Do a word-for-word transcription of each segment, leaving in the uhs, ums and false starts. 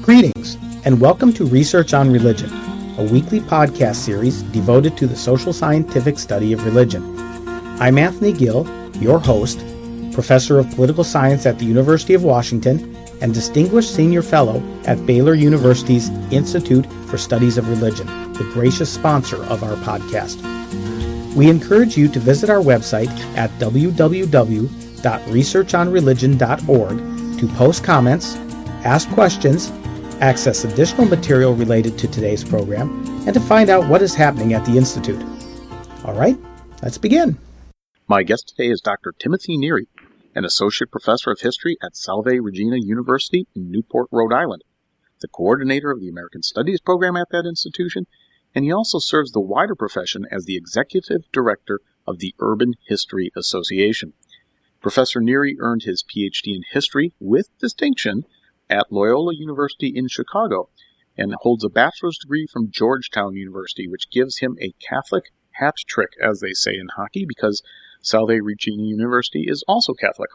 Greetings, and welcome to Research on Religion, a weekly podcast series devoted to the social scientific study of religion. I'm Anthony Gill, your host, Professor of Political Science at the University of Washington, and Distinguished Senior Fellow at Baylor University's Institute for Studies of Religion, the gracious sponsor of our podcast. We encourage you to visit our website at w w w dot research on religion dot org to post comments, ask questions, access additional material related to today's program, and to find out what is happening at the Institute. All right, let's begin. My guest today is Doctor Timothy Neary, an Associate Professor of History at Salve Regina University in Newport, Rhode Island, the coordinator of the American Studies program at that institution, and he also serves the wider profession as the Executive Director of the Urban History Association. Professor Neary earned his P H D in History with distinction at Loyola University in Chicago, and holds a bachelor's degree from Georgetown University, which gives him a Catholic hat trick, as they say in hockey, because Salve Regina University is also Catholic.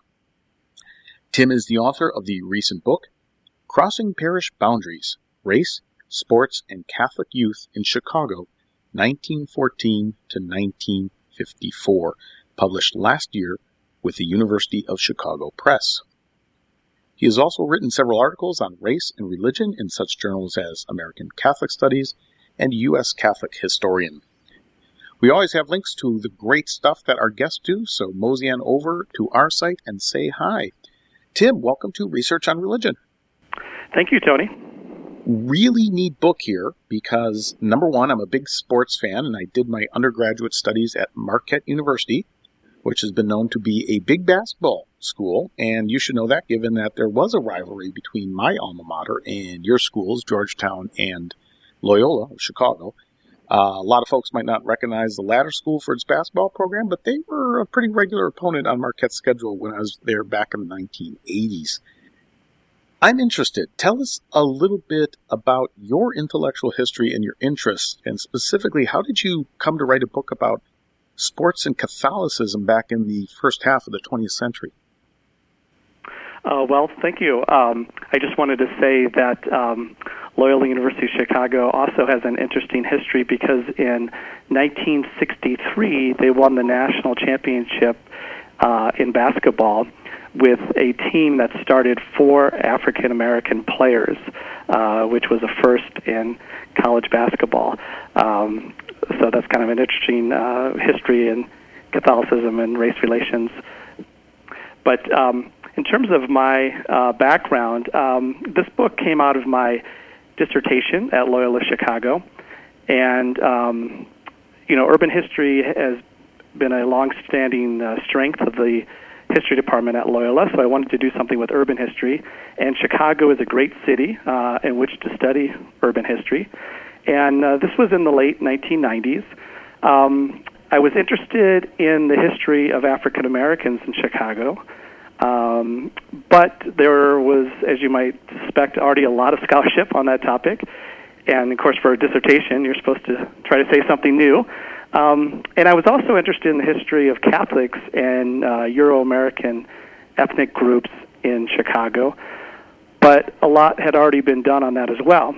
Tim is the author of the recent book, Crossing Parish Boundaries, Race, Sports, and Catholic Youth in Chicago, nineteen fourteen to nineteen fifty-four, published last year with the University of Chicago Press. He has also written several articles on race and religion in such journals as American Catholic Studies and U S Catholic Historian. We always have links to the great stuff that our guests do, so mosey on over to our site and say hi. Tim, welcome to Research on Religion. Thank you, Tony. Really neat book here because, number one, I'm a big sports fan, and I did my undergraduate studies at Marquette University, which has been known to be a big basketball school, and you should know that given that there was a rivalry between my alma mater and your schools, Georgetown and Loyola of Chicago. Uh, a lot of folks might not recognize the latter school for its basketball program, but they were a pretty regular opponent on Marquette's schedule when I was there back in the nineteen eighties. I'm interested. Tell us a little bit about your intellectual history and your interests, and specifically, how did you come to write a book about sports and Catholicism back in the first half of the twentieth century? Uh, well, thank you. Um, I just wanted to say that um, Loyola University of Chicago also has an interesting history because in nineteen sixty-three, they won the national championship uh, in basketball with a team that started four African-American players, uh, which was a first in college basketball. Um, so that's kind of an interesting uh, history in Catholicism and race relations. But um, in terms of my uh, background, um, this book came out of my dissertation at Loyola Chicago. And, um, you know, urban history has been a long-standing uh, strength of the history department at Loyola, so I wanted to do something with urban history. And Chicago is a great city uh, in which to study urban history. And uh, this was in the late nineteen nineties. Um, I was interested in the history of African Americans in Chicago, um, but there was, as you might suspect, already a lot of scholarship on that topic. And, of course, for a dissertation, you're supposed to try to say something new. Um, and I was also interested in the history of Catholics and uh, Euro-American ethnic groups in Chicago, but a lot had already been done on that as well.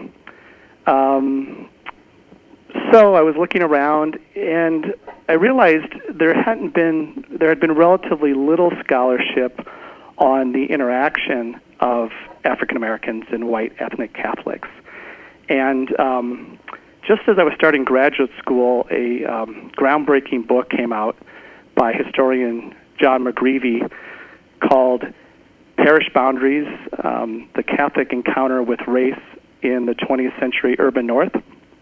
Um, so I was looking around, and I realized there hadn't been there had been relatively little scholarship on the interaction of African Americans and white ethnic Catholics. And um, just as I was starting graduate school, a um, groundbreaking book came out by historian John McGreevy called Parish Boundaries, um, The Catholic Encounter with Race in the twentieth Century Urban North.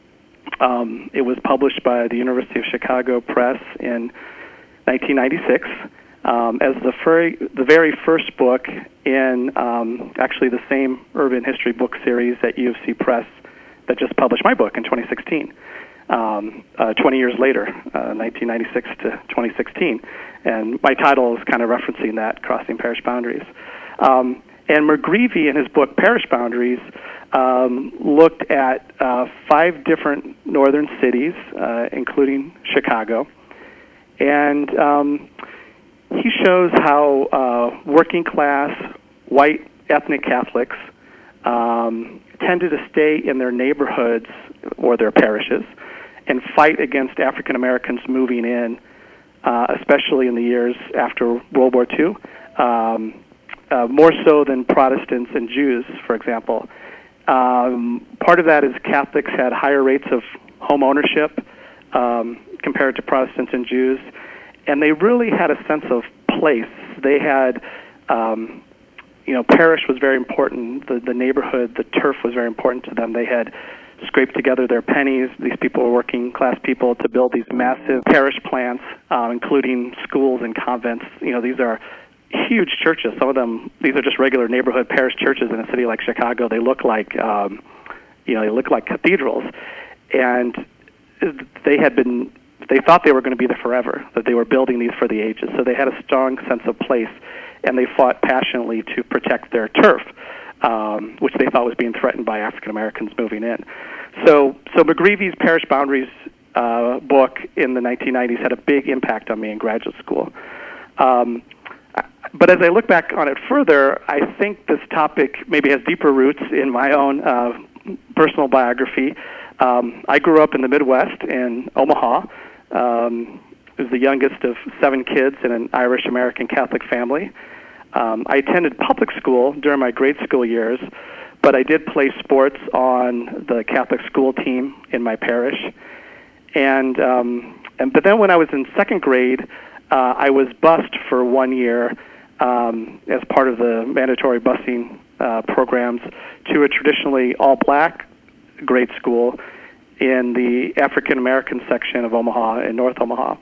Um, it was published by the University of Chicago Press in nineteen ninety-six um, as the, fur- the very first book in um, actually the same urban history book series at U of C Press that just published my book in twenty sixteen, um, uh, twenty years later, uh, nineteen ninety-six to twenty sixteen. And my title is kind of referencing that, Crossing Parish Boundaries. Um, and McGreevy, in his book Parish Boundaries, um, looked at uh, five different northern cities, uh, including Chicago. And um, he shows how uh, working class, white ethnic Catholics um, tended to stay in their neighborhoods or their parishes and fight against African Americans moving in, uh, especially in the years after World War Two, um, uh, more so than Protestants and Jews, for example. Um, part of that is Catholics had higher rates of home ownership um, compared to Protestants and Jews, and they really had a sense of place. They had, um, you know, parish was very important. The, the neighborhood, the turf was very important to them. They had scraped together their pennies. These people were working class people to build these massive parish plants, uh, including schools and convents. You know, these are huge churches. Some of them, these are just regular neighborhood parish churches in a city like Chicago. They look like, um, you know, they look like cathedrals. And they had been, they thought they were going to be there forever, that they were building these for the ages. So they had a strong sense of place, and they fought passionately to protect their turf, um, which they thought was being threatened by African Americans moving in. So, so McGreevy's Parish Boundaries uh, book in the nineteen nineties had a big impact on me in graduate school. Um, But as I look back on it further, I think this topic maybe has deeper roots in my own uh, personal biography. Um, I grew up in the Midwest in Omaha. Um, I was the youngest of seven kids in an Irish-American Catholic family. Um, I attended public school during my grade school years, but I did play sports on the Catholic school team in my parish. And, um, and but then when I was in second grade, uh, I was bused for one year Um, as part of the mandatory busing uh, programs to a traditionally all-black grade school in the African-American section of Omaha, in North Omaha.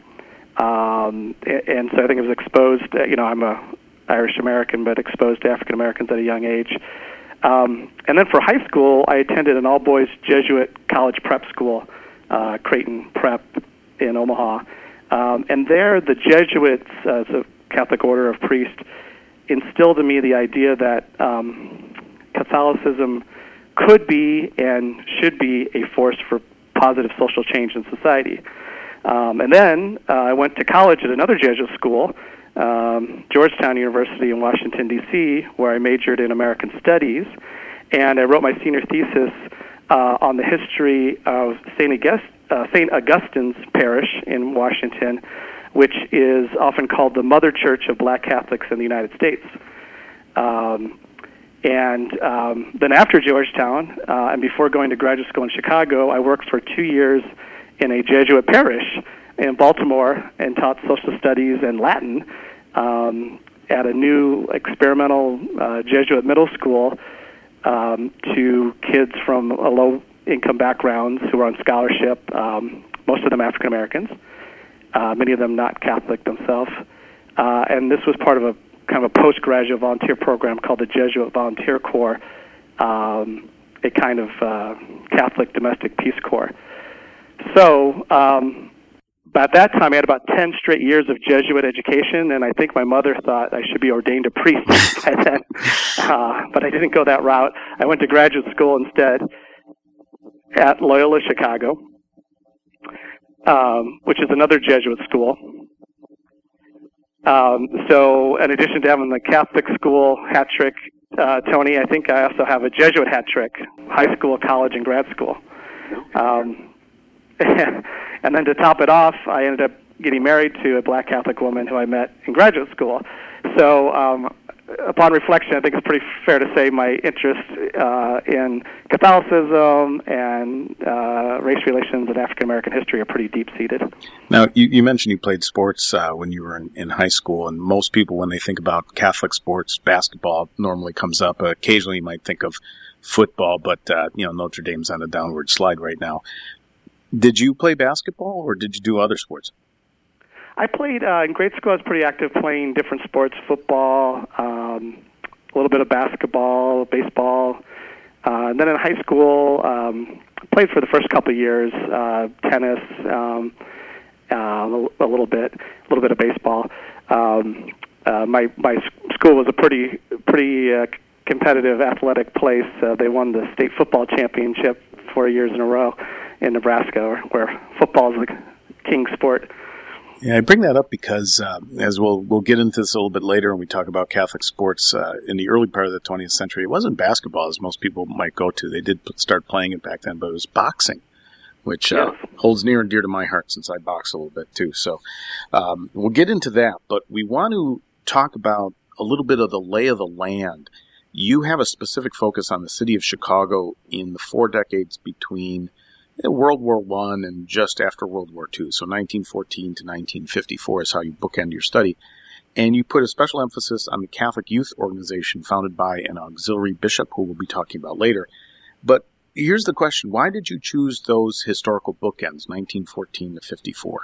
Um, and so I think I was exposed, you know, I'm a Irish-American, but exposed to African-Americans at a young age. Um, and then for high school, I attended an all-boys Jesuit college prep school, uh, Creighton Prep in Omaha. Um, and there, the Jesuits, uh, so Catholic Order of Priests, instilled in me the idea that um, Catholicism could be and should be a force for positive social change in society. Um, and then uh, I went to college at another Jesuit school, um, Georgetown University in Washington, D C, where I majored in American Studies, and I wrote my senior thesis uh, on the history of Saint August, uh, Saint Augustine's Parish in Washington, which is often called the Mother Church of Black Catholics in the United States. Um, and um, then after Georgetown, uh, and before going to graduate school in Chicago, I worked for two years in a Jesuit parish in Baltimore and taught social studies and Latin um, at a new experimental uh, Jesuit middle school um, to kids from a low-income backgrounds who were on scholarship, um, most of them African Americans. Uh, many of them not Catholic themselves. Uh, and this was part of a kind of a postgraduate volunteer program called the Jesuit Volunteer Corps, um, a kind of uh, Catholic domestic peace corps. So um, at that time, I had about ten straight years of Jesuit education, and I think my mother thought I should be ordained a priest by then. Uh, but I didn't go that route. I went to graduate school instead at Loyola Chicago, Um, which is another Jesuit school. Um, so in addition to having the Catholic school hat trick, uh, Tony, I think I also have a Jesuit hat trick, high school, college, and grad school. Um, and then to top it off, I ended up getting married to a black Catholic woman who I met in graduate school. So um, upon reflection, I think it's pretty fair to say my interest uh, in Catholicism and uh, race relations and African-American history are pretty deep-seated. Now, you, you mentioned you played sports uh, when you were in, in high school, and most people, when they think about Catholic sports, basketball normally comes up. Uh, occasionally, you might think of football, but, uh, you know, Notre Dame's on a downward slide right now. Did you play basketball, or did you do other sports? I played, uh, in grade school, I was pretty active playing different sports, football, um, a little bit of basketball, baseball. Uh, and then in high school, um, played for the first couple of years, uh, tennis, um, uh, a little bit, a little bit of baseball. Um, uh, my, my school was a pretty, pretty uh, competitive athletic place. Uh, they won the state football championship four years in a row in Nebraska, where football is the king sport. Yeah, I bring that up because, uh, as we'll we'll get into this a little bit later when we talk about Catholic sports, uh, in the early part of the twentieth century, it wasn't basketball as most people might go to. They did start playing it back then, but it was boxing, which uh, yes. holds near and dear to my heart since I box a little bit too. So um, we'll get into that, but we want to talk about a little bit of the lay of the land. You have a specific focus on the city of Chicago in the four decades between World War One and just after World War Two. So nineteen fourteen to nineteen fifty-four is how you bookend your study. And you put a special emphasis on the Catholic Youth Organization founded by an auxiliary bishop who we'll be talking about later. But here's the question. Why did you choose those historical bookends, nineteen fourteen to fifty-four?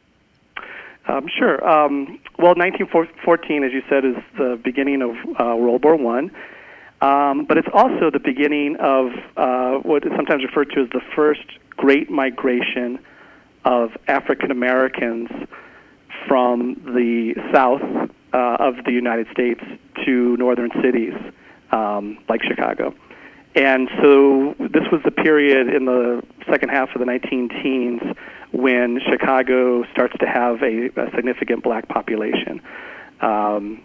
Um, sure. Um, well, nineteen fourteen, as you said, is the beginning of uh, World War One. Um, but it's also the beginning of uh, what is sometimes referred to as the first great migration of African Americans from the south uh, of the United States to northern cities um, like Chicago. And so this was the period in the second half of the nineteen teens when Chicago starts to have a, a significant black population. Um,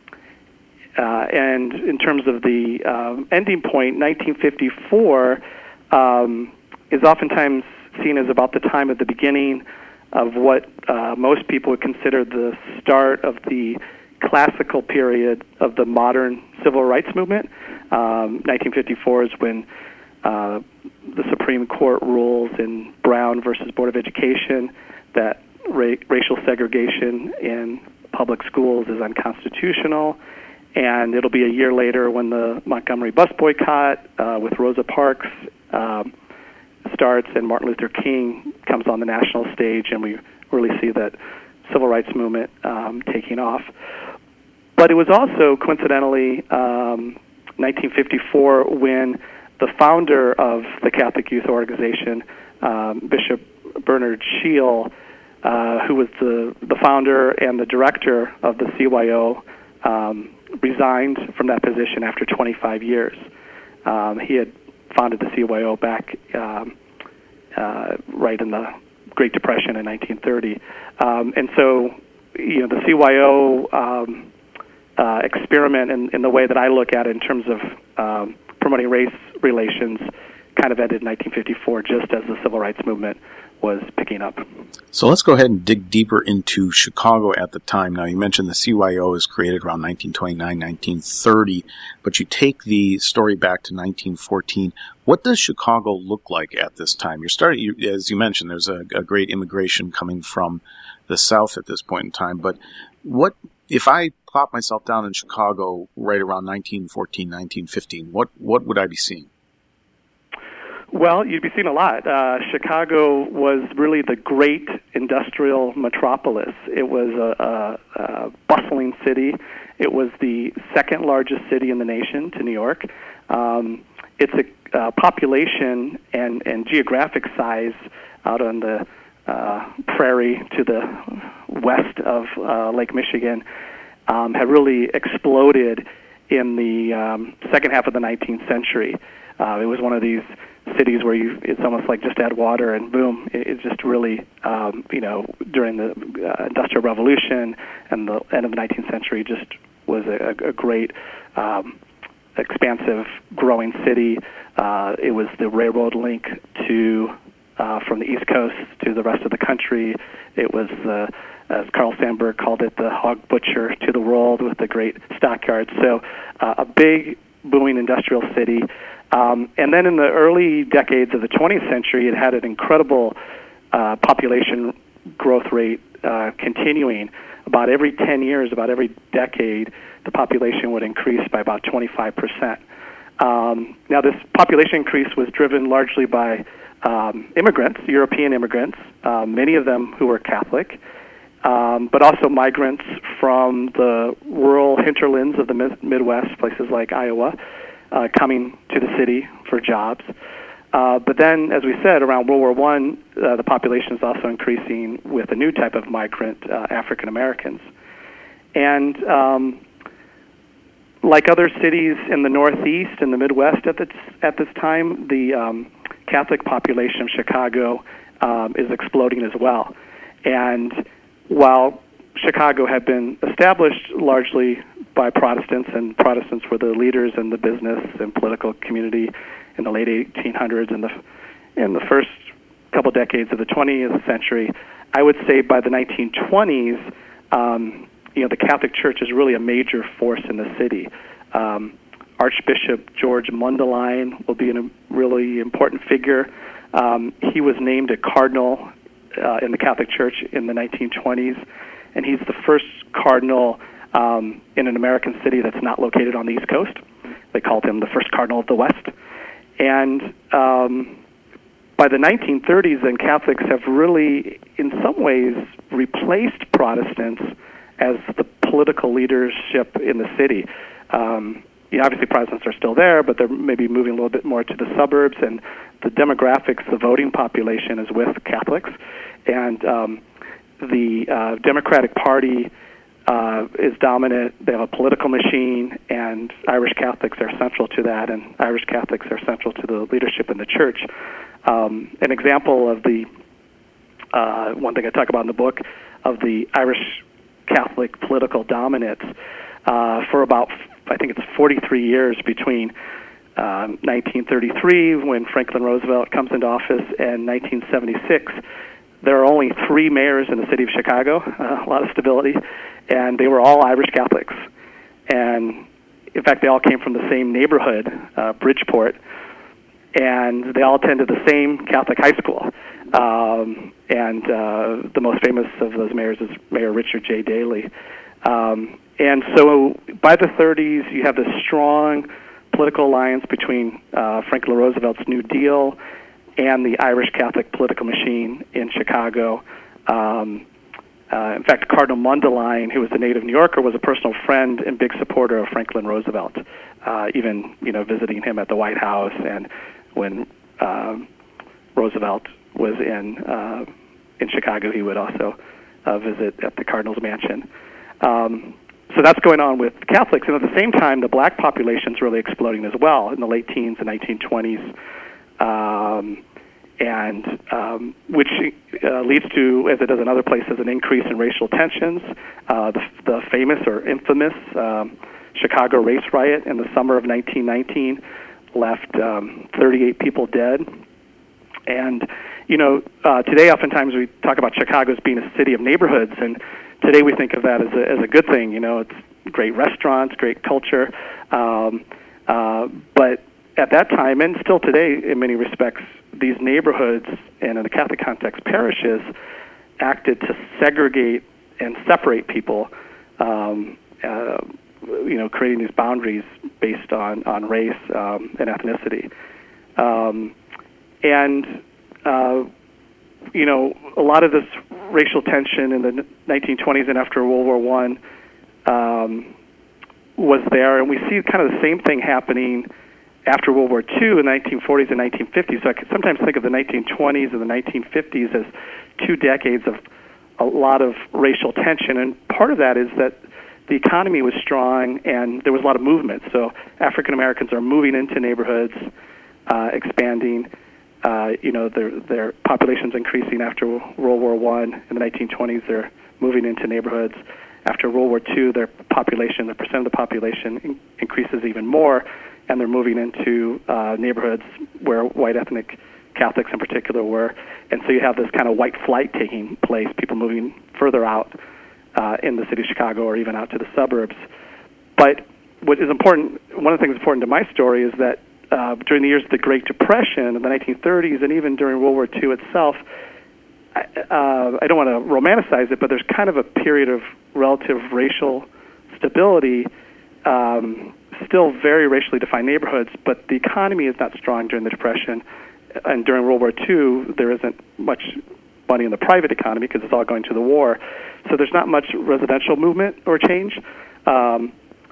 Uh, and in terms of the um, ending point, nineteen fifty-four um, is oftentimes seen as about the time of the beginning of what uh, most people would consider the start of the classical period of the modern civil rights movement. Um, nineteen fifty-four is when uh, the Supreme Court rules in Brown versus Board of Education that ra- racial segregation in public schools is unconstitutional. And it'll be a year later when the Montgomery bus boycott uh, with Rosa Parks um, starts and Martin Luther King comes on the national stage, and we really see that civil rights movement um, taking off. But it was also, coincidentally, um, nineteen fifty-four when the founder of the Catholic Youth Organization, um, Bishop Bernard Shiel, uh, who was the, the founder and the director of the C Y O, um, resigned from that position after twenty-five years. Um, he had founded the C Y O back um, uh, right in the Great Depression in nineteen thirty. Um, and so, you know, the C Y O um, uh, experiment in, in the way that I look at it in terms of um, promoting race relations kind of ended in nineteen fifty-four, just as the civil rights movement was picking up. So let's go ahead and dig deeper into Chicago at the time. Now, you mentioned the C Y O was created around nineteen twenty-nine, nineteen thirty, but you take the story back to nineteen fourteen. What does Chicago look like at this time? You're starting, you, as you mentioned, there's a, a great immigration coming from the South at this point in time, but what, if I plop myself down in Chicago right around nineteen fourteen, nineteen fifteen, what, what would I be seeing? Well, you'd be seeing a lot. Uh, Chicago was really the great industrial metropolis. It was a, a, a bustling city. It was the second largest city in the nation to New York. Um, it's a uh, population and, and geographic size out on the uh, prairie to the west of uh, Lake Michigan um, had really exploded in the um, second half of the nineteenth century. Uh, it was one of these cities where you, it's almost like just add water and boom, it, it just really, um, you know, during the uh, Industrial Revolution and the end of the nineteenth century just was a, a great, um, expansive, growing city. Uh, it was the railroad link to, uh, from the East Coast to the rest of the country. It was, uh, as Carl Sandburg called it, the hog butcher to the world with the great stockyards. So uh, a big, booming industrial city. Um, and then in the early decades of the twentieth century, it had an incredible uh, population growth rate uh, continuing. About every ten years, about every decade, the population would increase by about twenty-five percent. Um, now, this population increase was driven largely by um, immigrants, European immigrants, uh, many of them who were Catholic, um, but also migrants from the rural hinterlands of the Midwest, places like Iowa, Uh, coming to the city for jobs. Uh, but then, as we said, around World War One, uh, the population is also increasing with a new type of migrant, uh, African Americans. And um, like other cities in the Northeast and the Midwest at this, at this time, the um, Catholic population of Chicago um, is exploding as well. And while Chicago had been established largely by Protestants, and Protestants were the leaders in the business and political community in the late eighteen hundreds and the in the first couple decades of the twentieth century, I would say by the nineteen twenties, um, you know, the Catholic Church is really a major force in the city. Um, Archbishop George Mundelein will be a really important figure. Um, he was named a cardinal uh, in the Catholic Church in the nineteen twenties, and he's the first cardinal um, in an American city that's not located on the East Coast. They called him the first cardinal of the West. And um, by the nineteen thirties, then Catholics have really, in some ways, replaced Protestants as the political leadership in the city. Um, you know, obviously, Protestants are still there, but they're maybe moving a little bit more to the suburbs, and the demographics, the voting population is with Catholics. And um, the uh, Democratic Party uh, is dominant. They have a political machine, and Irish Catholics are central to that, and Irish Catholics are central to the leadership in the church. Um, an example of the, uh, one thing I talk about in the book, of the Irish Catholic political dominance uh, for about, I think it's forty-three years between um, nineteen thirty-three, when Franklin Roosevelt comes into office, and nineteen seventy-six. There are only three mayors in the city of Chicago, uh, a lot of stability, and they were all Irish Catholics. And in fact, they all came from the same neighborhood, uh, Bridgeport, and they all attended the same Catholic high school. Um, and uh, the most famous of those mayors is Mayor Richard J. Daley. Um, and so by the thirties, you have this strong political alliance between uh, Franklin Roosevelt's New Deal and the Irish Catholic political machine in Chicago. Um, uh, in fact, Cardinal Mundelein, who was a native New Yorker, was a personal friend and big supporter of Franklin Roosevelt, uh, even you know visiting him at the White House, and when um, Roosevelt was in uh, in Chicago, he would also uh, visit at the Cardinal's mansion. Um, so that's going on with Catholics, and at the same time, the black population is really exploding as well in the late teens and nineteen twenties. Um, and um, which uh, leads to, as it does in other places, an increase in racial tensions. Uh, the, the famous or infamous um, Chicago race riot in the summer of nineteen nineteen left um, thirty-eight people dead. And, you know, uh, today oftentimes we talk about Chicago as being a city of neighborhoods, and today we think of that as a, as a good thing. You know, it's great restaurants, great culture, um, uh, but at that time, and still today in many respects, these neighborhoods, and in the Catholic context, parishes, acted to segregate and separate people, um, uh, you know, creating these boundaries based on, on race um, and ethnicity. Um, and, uh, you know, a lot of this racial tension in the nineteen twenties and after World War One um, was there, and we see kind of the same thing happening after World War Two in the nineteen forties and nineteen fifties. So I can sometimes think of the nineteen twenties and the nineteen fifties as two decades of a lot of racial tension, and part of that is that the economy was strong and there was a lot of movement. So African Americans are moving into neighborhoods, uh, expanding. Uh, you know, their their population's increasing after World War One. In the nineteen twenties, they're moving into neighborhoods. After World War Two, their population, the percent of the population in- increases even more, and they're moving into uh, neighborhoods where white ethnic Catholics in particular were. And so you have this kind of white flight taking place, people moving further out uh, in the city of Chicago or even out to the suburbs. But what is important, one of the things important to my story is that uh, during the years of the Great Depression in the nineteen thirties and even during World War Two itself, I, uh, I don't want to romanticize it, but there's kind of a period of relative racial stability, um, still very racially defined neighborhoods, but the economy is not strong during the Depression. And during World War Two, there isn't much money in the private economy because it's all going to the war. So there's not much residential movement or change. Um,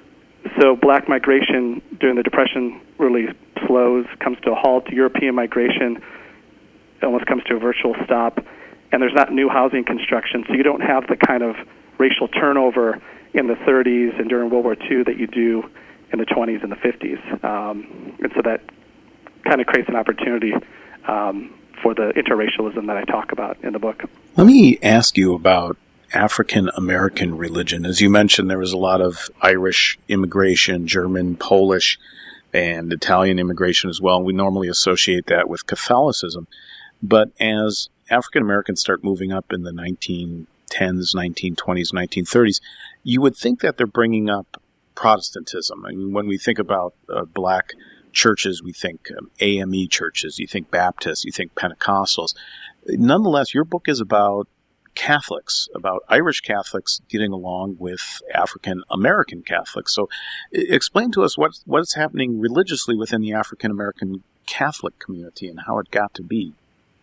so black migration during the Depression really slows, comes to a halt. European migration almost comes to a virtual stop. And there's not new housing construction, so you don't have the kind of racial turnover in the thirties and during World War Two that you do in the twenties and the fifties. Um, and so that kind of creates an opportunity um, for the interracialism that I talk about in the book. Let me ask you about African American religion? As you mentioned, there was a lot of Irish immigration, German, Polish, and Italian immigration as well. We normally associate that with Catholicism. But as African Americans start moving up in the nineteen tens, nineteen twenties, nineteen thirties, you would think that they're bringing up Protestantism. I mean, when we think about uh, black churches, we think um, A M E churches, you think Baptists, you think Pentecostals. Nonetheless, your book is about Catholics, about Irish Catholics getting along with African American Catholics. So explain to us what what is happening religiously within the African American Catholic community and how it got to be.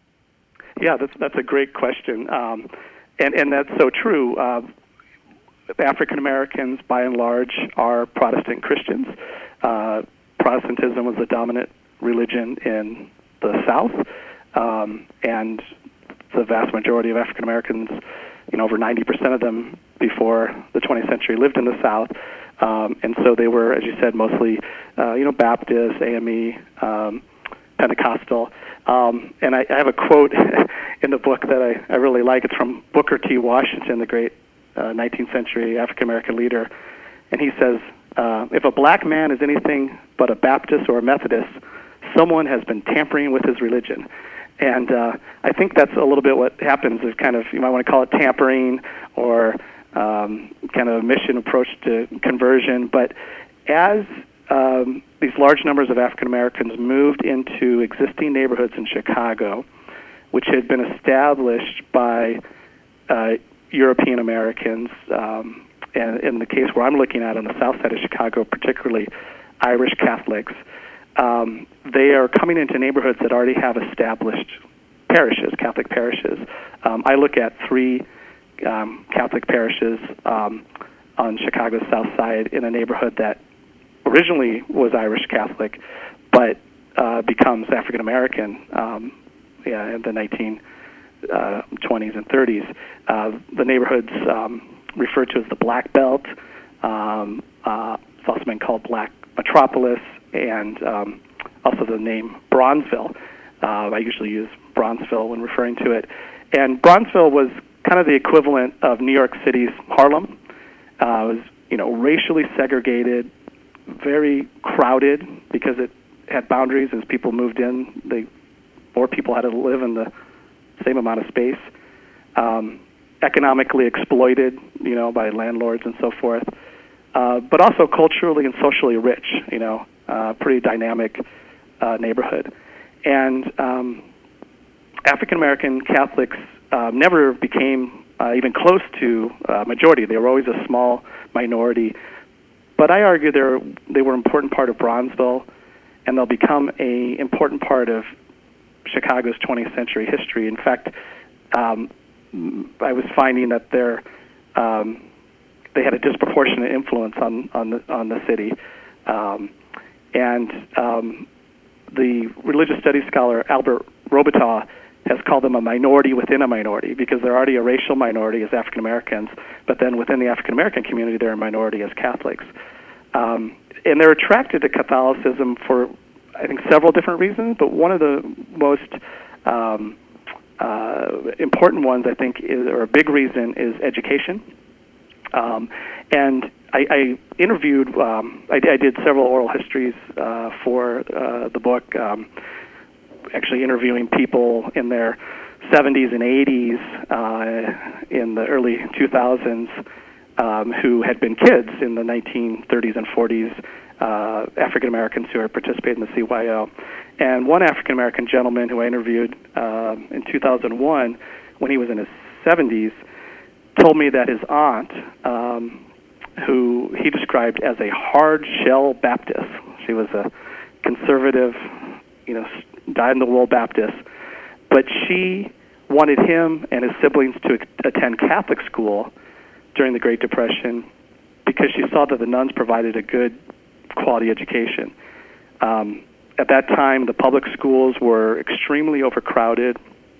Yeah, that's that's a great question, um, and and that's so true. Uh, African Americans, by and large, are Protestant Christians. Uh, Protestantism was the dominant religion in the South, um, and the vast majority of African Americans, you know, over ninety percent of them before the twentieth century lived in the South, um, and so they were, as you said, mostly, uh, you know, Baptist, A M E, um, Pentecostal. Um, and I, I have a quote in the book that I, I really like. It's from Booker T. Washington, the great uh, nineteenth century African American leader, and he says, uh, if a black man is anything but a Baptist or a Methodist, someone has been tampering with his religion. And uh, I think that's a little bit what happens is kind of, you might want to call it tampering or um, kind of a mission approach to conversion. But as um, these large numbers of African Americans moved into existing neighborhoods in Chicago, which had been established by uh, European Americans, um, and in the case where I'm looking at on the south side of Chicago, particularly Irish Catholics, um, they are coming into neighborhoods that already have established parishes, Catholic parishes. Um, I look at three um, Catholic parishes um, on Chicago's south side in a neighborhood that originally was Irish Catholic, but uh, becomes African American um, yeah, in the nineteen twenties and thirties. Uh, the neighborhood's um, referred to as the Black Belt. Um, uh, it's also been called Black Metropolis, and um, also the name Bronzeville. Uh, I usually use Bronzeville when referring to it. And Bronzeville was kind of the equivalent of New York City's Harlem. Uh, it was, you know, racially segregated, very crowded because it had boundaries. As people moved in, they more people had to live in the same amount of space. Um, economically exploited, you know, by landlords and so forth. Uh, but also culturally and socially rich, you know, uh, pretty dynamic uh, neighborhood. And um, African American Catholics uh, never became uh, even close to uh, majority. They were always a small minority. But I argue they're, they were an important part of Bronzeville, and they'll become a important part of Chicago's twentieth century history. In fact, um, I was finding that they're, um, they had a disproportionate influence on, on the on the city, um, and um, the religious studies scholar Albert Robitaille has called them a minority within a minority because they're already a racial minority as African Americans, but then within the African American community they're a minority as Catholics, um, and they're attracted to Catholicism for I think several different reasons, but one of the most um, uh, important ones I think is, or a big reason, is education. Um, and I, I interviewed, um, I, I did several oral histories uh, for uh, the book, um, actually interviewing people in their seventies and eighties, uh, in the early two thousands, um, who had been kids in the nineteen thirties and forties, uh, African Americans who had participated in the C Y O. And one African American gentleman who I interviewed uh, in two thousand one, when he was in his seventies, told me that his aunt, um, who he described as a hard shell Baptist, she was a conservative, you know, dyed-in-the-wool Baptist, but she wanted him and his siblings to attend Catholic school during the Great Depression because she saw that the nuns provided a good quality education. Um, at that time, the public schools were extremely overcrowded,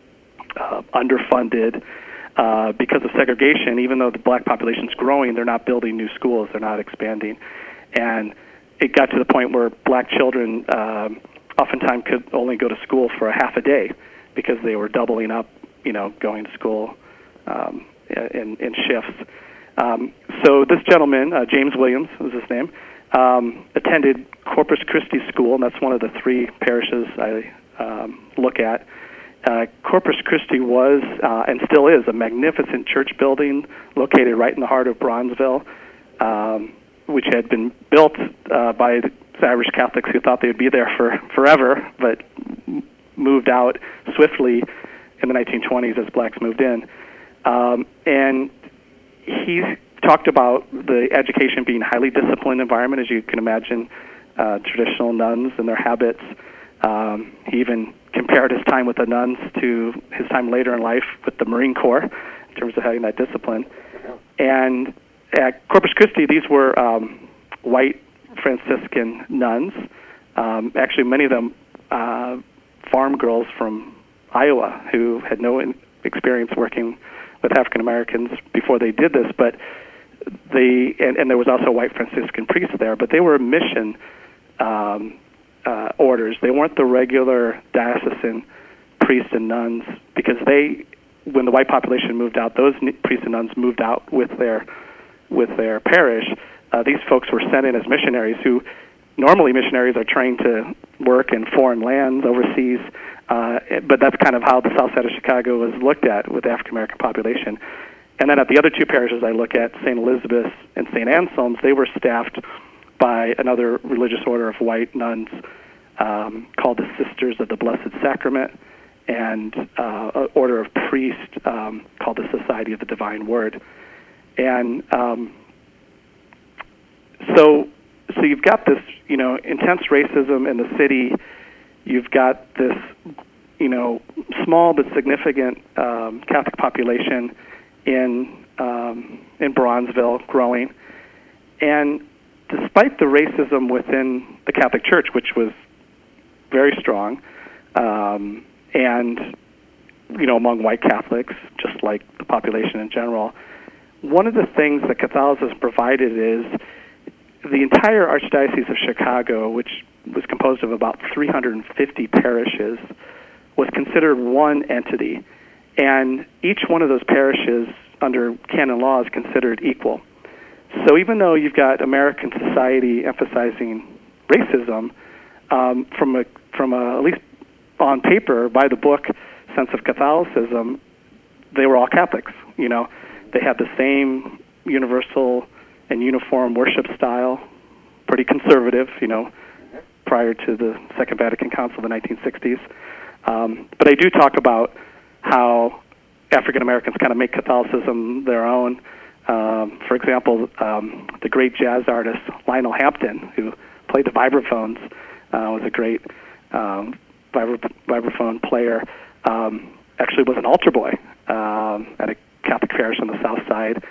uh, underfunded, Uh, because of segregation. Even though the black population is growing, they're not building new schools, they're not expanding. And it got to the point where black children um, oftentimes could only go to school for a half a day because they were doubling up, you know, going to school um, in, in shifts. Um, so this gentleman, uh, James Williams was his name, um, attended Corpus Christi School, and that's one of the three parishes I um, look at. Uh, Corpus Christi was, uh, and still is, a magnificent church building located right in the heart of Bronzeville, um, which had been built uh, by the Irish Catholics who thought they would be there for forever, but moved out swiftly in the nineteen twenties as blacks moved in. Um, and he talked about the education being a highly disciplined environment, as you can imagine, uh, traditional nuns and their habits. Um, he even compared his time with the nuns to his time later in life with the Marine Corps in terms of having that discipline. And at Corpus Christi, these were um, white Franciscan nuns. Um, actually, many of them uh, farm girls from Iowa who had no in- experience working with African Americans before they did this, but they and, and there was also a white Franciscan priest there, but they were mission um, uh, orders. They weren't the regular diocesan priests and nuns, because they, when the white population moved out, those priests and nuns moved out with their with their parish. Uh, these folks were sent in as missionaries who, normally missionaries are trained to work in foreign lands overseas, uh, but that's kind of how the south side of Chicago was looked at with the African American population. And then at the other two parishes I look at, Saint Elizabeth's and Saint Anselm's, they were staffed by another religious order of white nuns um, called the Sisters of the Blessed Sacrament, and uh, an order of priests um, called the Society of the Divine Word. And um, so so you've got this, you know, intense racism in the city. You've got this, you know, small but significant um, Catholic population in um, in Bronzeville growing. And despite the racism within the Catholic Church, which was very strong, um, and, you know, among white Catholics, just like the population in general, one of the things that Catholicism provided is the entire Archdiocese of Chicago, which was composed of about three hundred fifty parishes, was considered one entity. And each one of those parishes under canon law is considered equal. So even though you've got American society emphasizing racism, um, from a from a at least on paper, by the book sense of Catholicism, they were all Catholics. You know, they had the same universal and uniform worship style, pretty conservative, you know, prior to the Second Vatican Council of the nineteen sixties. Um, but I do talk about how African Americans kind of make Catholicism their own. Um, for example, um, the great jazz artist Lionel Hampton, who played the vibraphones, uh, was a great um, vibra- vibraphone player, um, actually was an altar boy um, at a Catholic parish on the south side.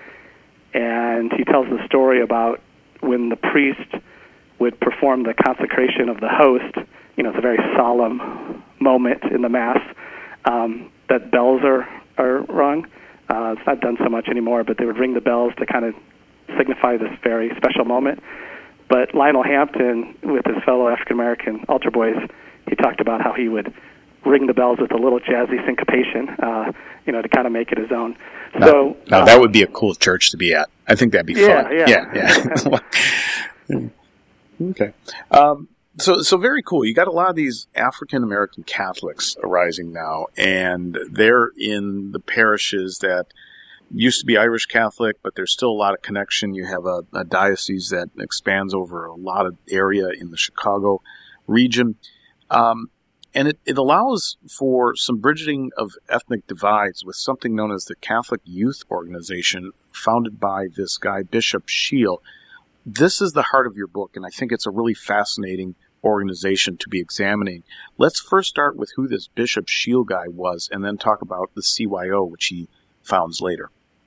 And he tells the story about when the priest would perform the consecration of the host. You know, it's a very solemn moment in the Mass, um, that bells are, are rung. Uh, it's not done so much anymore, but they would ring the bells to kind of signify this very special moment. But Lionel Hampton, with his fellow African-American altar boys, he talked about how he would ring the bells with a little jazzy syncopation, uh, you know, to kind of make it his own. Now, so now uh, that would be a cool church to be at. I think that'd be yeah, fun. Yeah, yeah, yeah. Okay. Um, so, so very cool. You got a lot of these African American Catholics arising now, and they're in the parishes that used to be Irish Catholic, but there's still a lot of connection. You have a, a diocese that expands over a lot of area in the Chicago region. Um, And it, it allows for some bridging of ethnic divides with something known as the Catholic Youth Organization, founded by this guy, Bishop Shiel. This is the heart of your book, and I think it's a really fascinating organization to be examining. Let's first start with who this Bishop Shiel guy was, and then talk about the C Y O, which he founds later.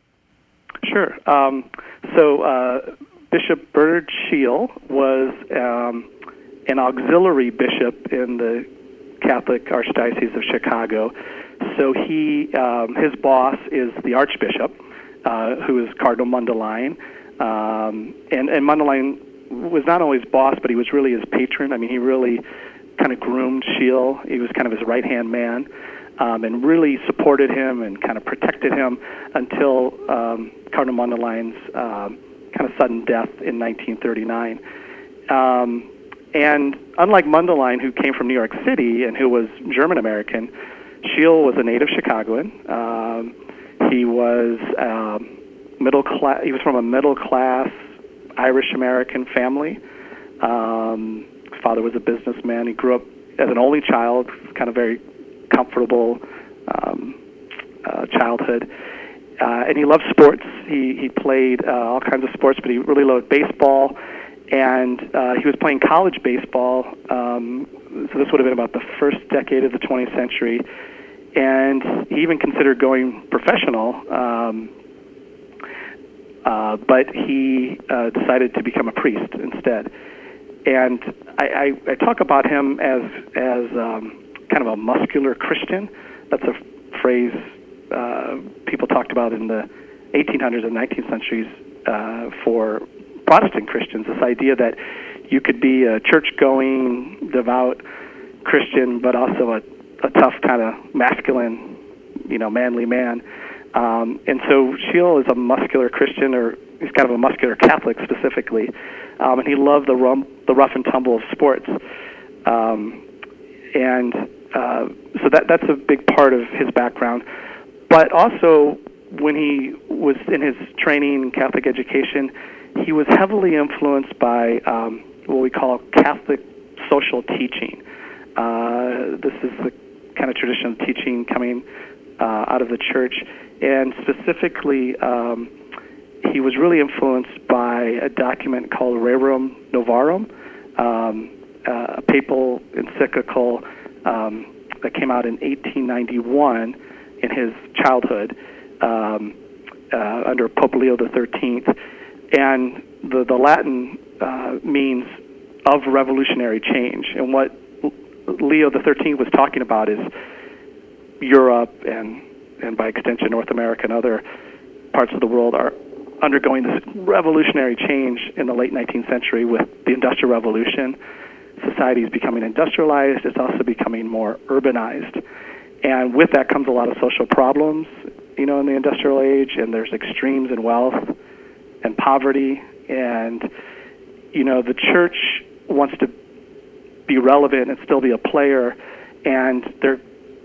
Sure. Um, so uh, Bishop Bernard Shiel was um, an auxiliary bishop in the Catholic Archdiocese of Chicago. So he, um, his boss is the Archbishop, uh, who is Cardinal Mundelein. Um, and, and Mundelein was not only his boss, but he was really his patron. I mean, he really kind of groomed Shiel. He was kind of his right-hand man. um, and really supported him and kind of protected him until um, Cardinal Mundelein's um, kind of sudden death in nineteen thirty-nine. Um, and unlike Mundelein, who came from New York City and who was German-American, Scheele was a native Chicagoan. Um, he was um, middle class. He was from a middle-class Irish-American family. Um, his father was a businessman. He grew up as an only child, kind of very comfortable um, uh, childhood. Uh, and he loved sports. He he played uh, all kinds of sports, but he really loved baseball. And uh, he was playing college baseball. Um, so this would have been about the first decade of the twentieth century. And he even considered going professional. Um, uh, but he uh, decided to become a priest instead. And I, I, I talk about him as as um, kind of a muscular Christian. That's a phrase uh, people talked about in the eighteen hundreds and nineteenth centuries uh, for Protestant Christians. This idea that you could be a church-going, devout Christian, but also a, a tough kind of masculine, you know, manly man. Um, and so Scheele is a muscular Christian, or he's kind of a muscular Catholic specifically, um, and he loved the, rum, the rough and tumble of sports. Um, and uh, so that that's a big part of his background. But also, when he was in his training in Catholic education, he was heavily influenced by um, what we call Catholic social teaching. Uh, this is the kind of tradition of teaching coming uh, out of the church, and specifically, um, he was really influenced by a document called Rerum Novarum, um, uh, a papal encyclical um, that came out in eighteen ninety-one in his childhood um, uh, under Pope Leo the thirteenth. And the, the Latin uh, means of revolutionary change. And what Leo the thirteenth was talking about is Europe and, and by extension North America and other parts of the world are undergoing this revolutionary change in the late nineteenth century with the Industrial Revolution. Society is becoming industrialized. It's also becoming more urbanized. And with that comes a lot of social problems, you know, in the industrial age, and there's extremes in wealth and poverty, and you know the church wants to be relevant and still be a player, and they're,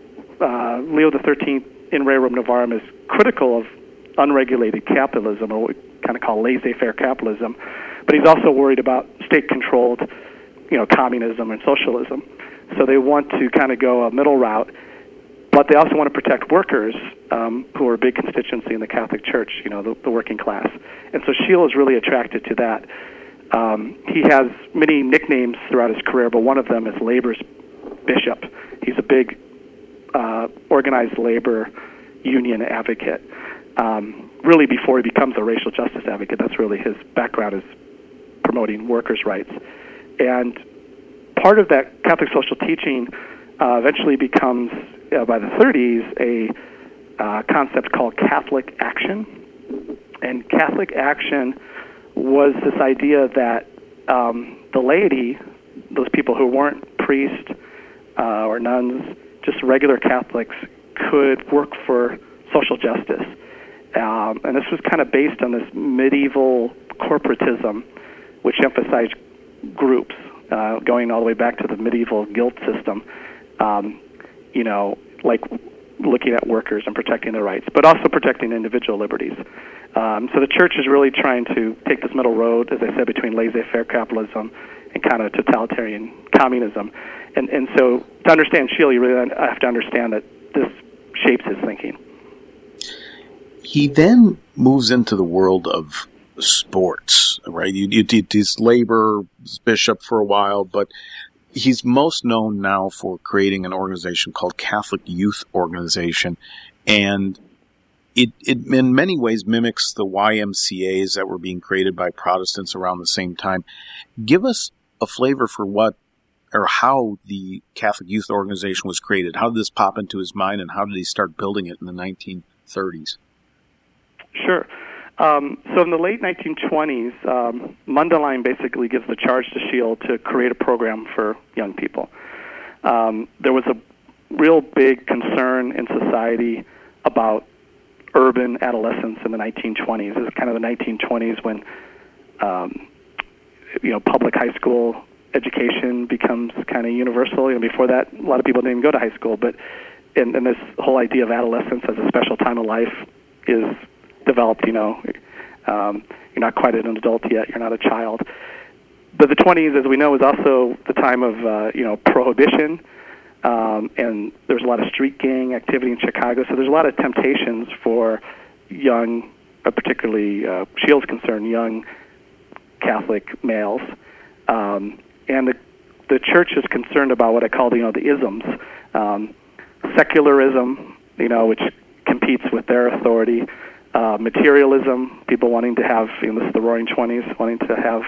uh, Leo the thirteenth in Rerum Novarum is critical of unregulated capitalism, or what we kind of call laissez-faire capitalism, but he's also worried about state-controlled, you know, communism and socialism. So they want to kind of go a middle route, but they also want to protect workers um, who are a big constituency in the Catholic Church, you know, the, the working class. And so Scheele is really attracted to that. Um, he has many nicknames throughout his career, but one of them is Labor's Bishop. He's a big uh, organized labor union advocate. Um, really, before he becomes a racial justice advocate, that's really his background, is promoting workers' rights. And part of that Catholic social teaching uh, eventually becomes, uh, by the thirties, a uh, concept called Catholic action. And Catholic action was this idea that um, the laity, those people who weren't priests uh, or nuns, just regular Catholics, could work for social justice. Um, and this was kind of based on this medieval corporatism, which emphasized groups, uh, going all the way back to the medieval guild system, um, you know, like looking at workers and protecting their rights, but also protecting individual liberties. Um, so the church is really trying to take this middle road, as I said, between laissez-faire capitalism and kind of totalitarian communism. And and so to understand Scheele, you really have to understand that this shapes his thinking. He then moves into the world of sports, right? You, you did his labor bishop for a while, but he's most known now for creating an organization called Catholic Youth Organization, and it, it in many ways mimics the Y M C As that were being created by Protestants around the same time. Give us a flavor for what or how the Catholic Youth Organization was created. How did this pop into his mind, and how did he start building it in the nineteen thirties? Sure. Um, so in the late nineteen twenties, um, Mundelein basically gives the charge to Scheele to create a program for young people. Um, there was a real big concern in society about urban adolescence in the nineteen twenties. This is kind of the nineteen twenties when, um, you know, public high school education becomes kind of universal. You know, before that, a lot of people didn't even go to high school, but and, and this whole idea of adolescence as a special time of life is developed. You know, um, you're not quite an adult yet; you're not a child. But the twenties, as we know, is also the time of uh, you know prohibition, um, and there's a lot of street gang activity in Chicago. So there's a lot of temptations for young, uh, particularly uh, Scheele's concerned, young Catholic males, um, and the the church is concerned about what I call you know the isms, um, secularism, you know, which competes with their authority, uh, materialism, people wanting to have, you know, this is the Roaring Twenties, wanting to have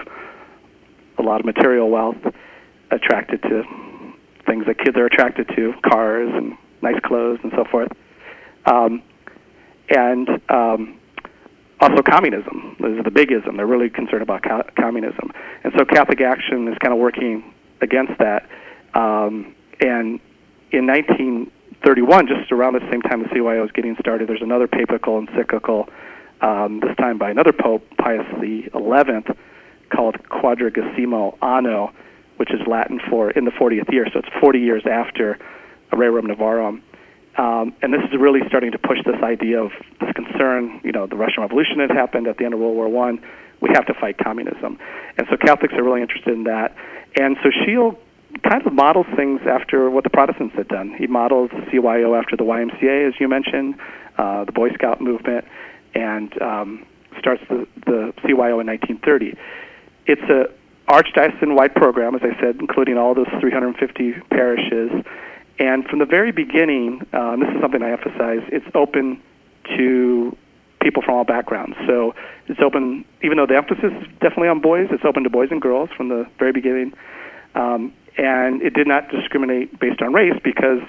a lot of material wealth, attracted to things that kids are attracted to, cars and nice clothes and so forth. Um, and um, also communism. This is the big ism. They're really concerned about co- communism. And so Catholic Action is kind of working against that. Um, and in nineteen thirty-one, just around the same time the C Y O is getting started, there's another papal encyclical, um, this time by another pope, Pius the eleventh, called Quadragesimo Anno, which is Latin for in the fortieth year. So it's forty years after Rerum Novarum. Um, and this is really starting to push this idea of this concern. You know, the Russian Revolution had happened at the end of World War One. We have to fight communism. And so Catholics are really interested in that. And so Scheele kind of models things after what the Protestants had done. He models the C Y O after the Y M C A, as you mentioned, uh, the Boy Scout movement, and um, starts the, the C Y O in nineteen thirty. It's a archdiocesan-wide program, as I said, including all those three hundred fifty parishes. And from the very beginning, uh, and this is something I emphasize, it's open to people from all backgrounds. So it's open, even though the emphasis is definitely on boys, it's open to boys and girls from the very beginning. Um, and it did not discriminate based on race because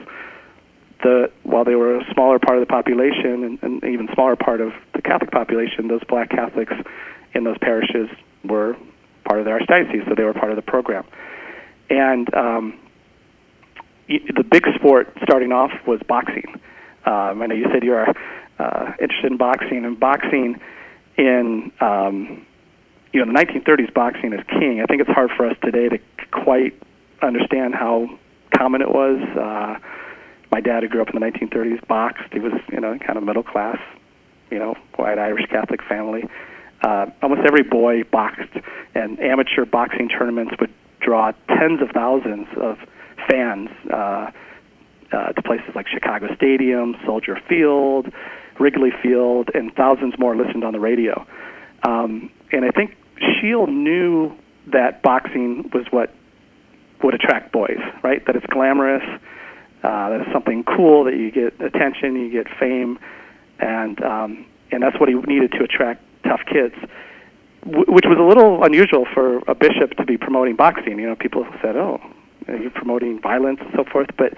the while they were a smaller part of the population and, and even smaller part of the Catholic population, those black Catholics in those parishes were part of the archdiocese, so they were part of the program. And um, the big sport starting off was boxing. Um, I know you said you are uh, interested in boxing, and boxing in um, you know the nineteen thirties, boxing is king. I think it's hard for us today to quite understand how common it was. Uh, my dad, who grew up in the nineteen thirties, boxed. He was you know kind of middle class, you know, white Irish Catholic family. Uh, almost every boy boxed, and amateur boxing tournaments would draw tens of thousands of fans uh, uh, to places like Chicago Stadium, Soldier Field, Wrigley Field, and thousands more listened on the radio. Um, and I think Scheele knew that boxing was what would attract boys, right? That it's glamorous, uh, that it's something cool, that you get attention, you get fame, and um, and that's what he needed to attract tough kids, w- which was a little unusual for a bishop to be promoting boxing. You know, people said, oh, you're promoting violence and so forth. But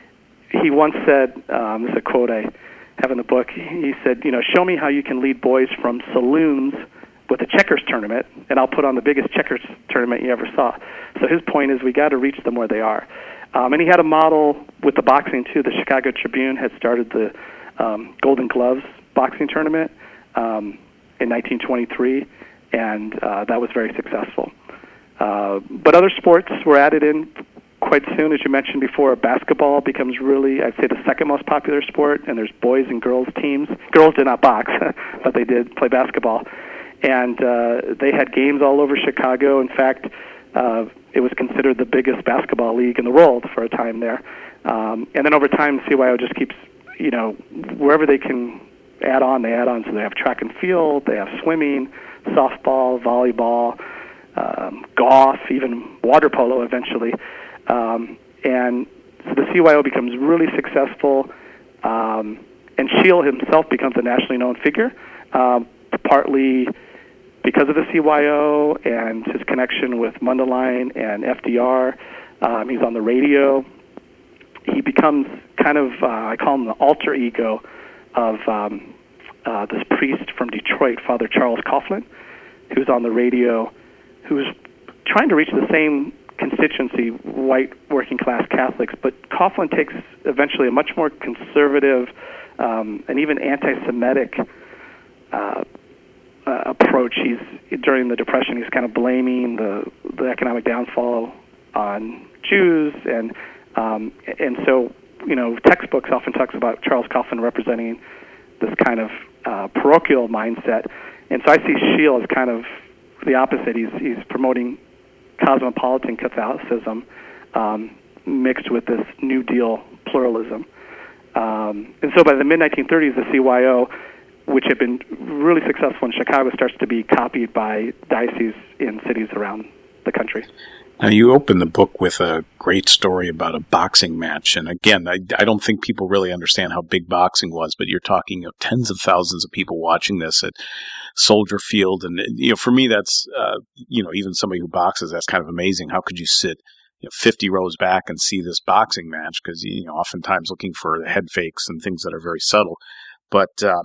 he once said, um, this is a quote I have in the book, he said, you know, show me how you can lead boys from saloons with a checkers tournament, and I'll put on the biggest checkers tournament you ever saw. So his point is we got to reach them where they are. Um, and he had a model with the boxing, too. The Chicago Tribune had started the um, Golden Gloves boxing tournament um, in nineteen twenty-three, and uh, that was very successful. Uh, but other sports were added in quite soon. As you mentioned before, basketball becomes really, I'd say, the second most popular sport, and there's boys and girls teams. Girls did not box, but they did play basketball. And uh, they had games all over Chicago. In fact, uh, it was considered the biggest basketball league in the world for a time there. Um, and then over time, C Y O just keeps, you know, wherever they can add on, they add on. So they have track and field, they have swimming, softball, volleyball, um, golf, even water polo eventually. Um, and so the C Y O becomes really successful, um, and Scheele himself becomes a nationally known figure, um, partly because of the C Y O and his connection with Mundelein and F D R. Um, he's on the radio. He becomes kind of, uh, I call him the alter ego of um, uh, this priest from Detroit, Father Charles Coughlin, who's on the radio, who's trying to reach the same constituency, white working-class Catholics. But Coughlin takes eventually a much more conservative um, and even anti-Semitic uh, uh, approach. He's during the Depression, he's kind of blaming the the economic downfall on Jews, and um, and so you know textbooks often talks about Charles Coughlin representing this kind of uh, parochial mindset, and so I see Scheel as kind of the opposite. He's he's promoting cosmopolitan Catholicism um, mixed with this New Deal pluralism. Um, and so by the mid nineteen thirties, the C Y O, which had been really successful in Chicago, starts to be copied by dioceses in cities around the country. Now, you open the book with a great story about a boxing match. And again, I, I don't think people really understand how big boxing was, but you're talking of tens of thousands of people watching this at Soldier Field. And, you know, for me, that's, uh, you know, even somebody who boxes, that's kind of amazing. How could you sit, you know, fifty rows back and see this boxing match? Because, you know, oftentimes looking for head fakes and things that are very subtle. But um,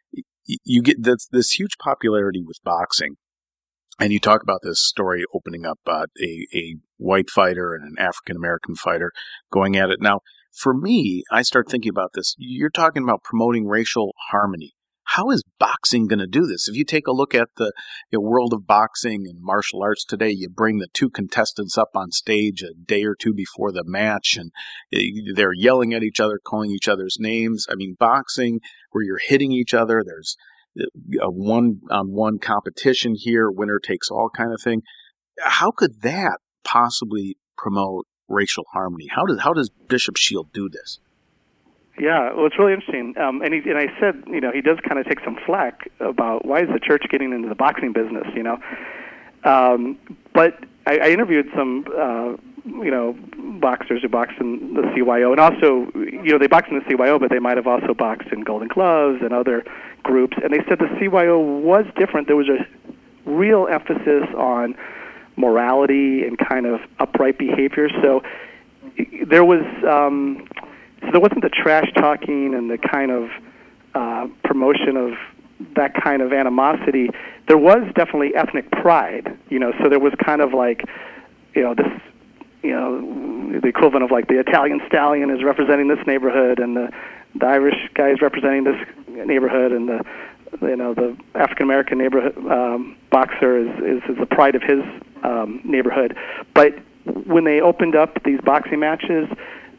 you get this, this huge popularity with boxing. And you talk about this story opening up uh, a, a white fighter and an African-American fighter going at it. Now, for me, I start thinking about this. You're talking about promoting racial harmony. How is boxing going to do this? If you take a look at the you know, world of boxing and martial arts today, you bring the two contestants up on stage a day or two before the match, and they're yelling at each other, calling each other's names. I mean, boxing, where you're hitting each other, there's a one-on-one competition here, winner takes all kind of thing. How could that possibly promote racial harmony? How does how does Bishop Scheel do this? Yeah, well, it's really interesting. Um, and he, and I said, you know, he does kind of take some flack about why is the church getting into the boxing business, you know. Um, but I, I interviewed some, uh, you know, boxers who boxed in the C Y O, and also, you know, they boxed in the C Y O, but they might have also boxed in Golden Gloves and other groups. And they said the C Y O was different. There was a real emphasis on morality and kind of upright behavior. So there was, um, so there wasn't the trash talking and the kind of uh, promotion of that kind of animosity. There was definitely ethnic pride, you know. So there was kind of like, you know, this. You know, the equivalent of like the Italian stallion is representing this neighborhood, and the, the Irish guy is representing this neighborhood, and the you know the African American neighborhood um, boxer is, is is the pride of his um, neighborhood. But when they opened up these boxing matches,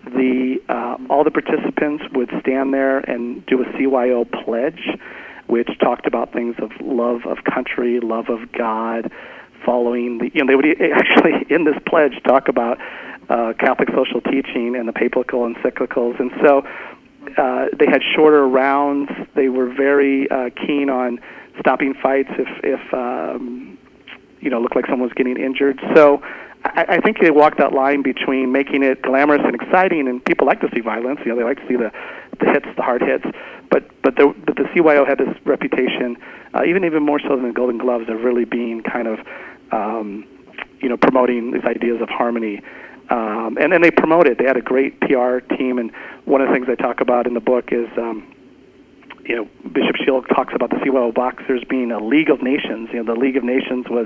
the uh, all the participants would stand there and do a C Y O pledge, which talked about things of love of country, love of God. Following the, you know, they would actually in this pledge talk about uh, Catholic social teaching and the papal encyclicals, and so uh, they had shorter rounds. They were very uh, keen on stopping fights if, if um, you know, looked like someone was getting injured. So I, I think they walked that line between making it glamorous and exciting, and people like to see violence. You know, they like to see the, the hits, the hard hits. But but the but the C Y O had this reputation, uh, even even more so than the Golden Gloves, of really being kind of, um, you know, promoting these ideas of harmony. Um, and then they promoted. They had a great P R team, and one of the things I talk about in the book is, um, you know, Bishop Scheel talks about the C Y O boxers being a League of Nations. You know, the League of Nations was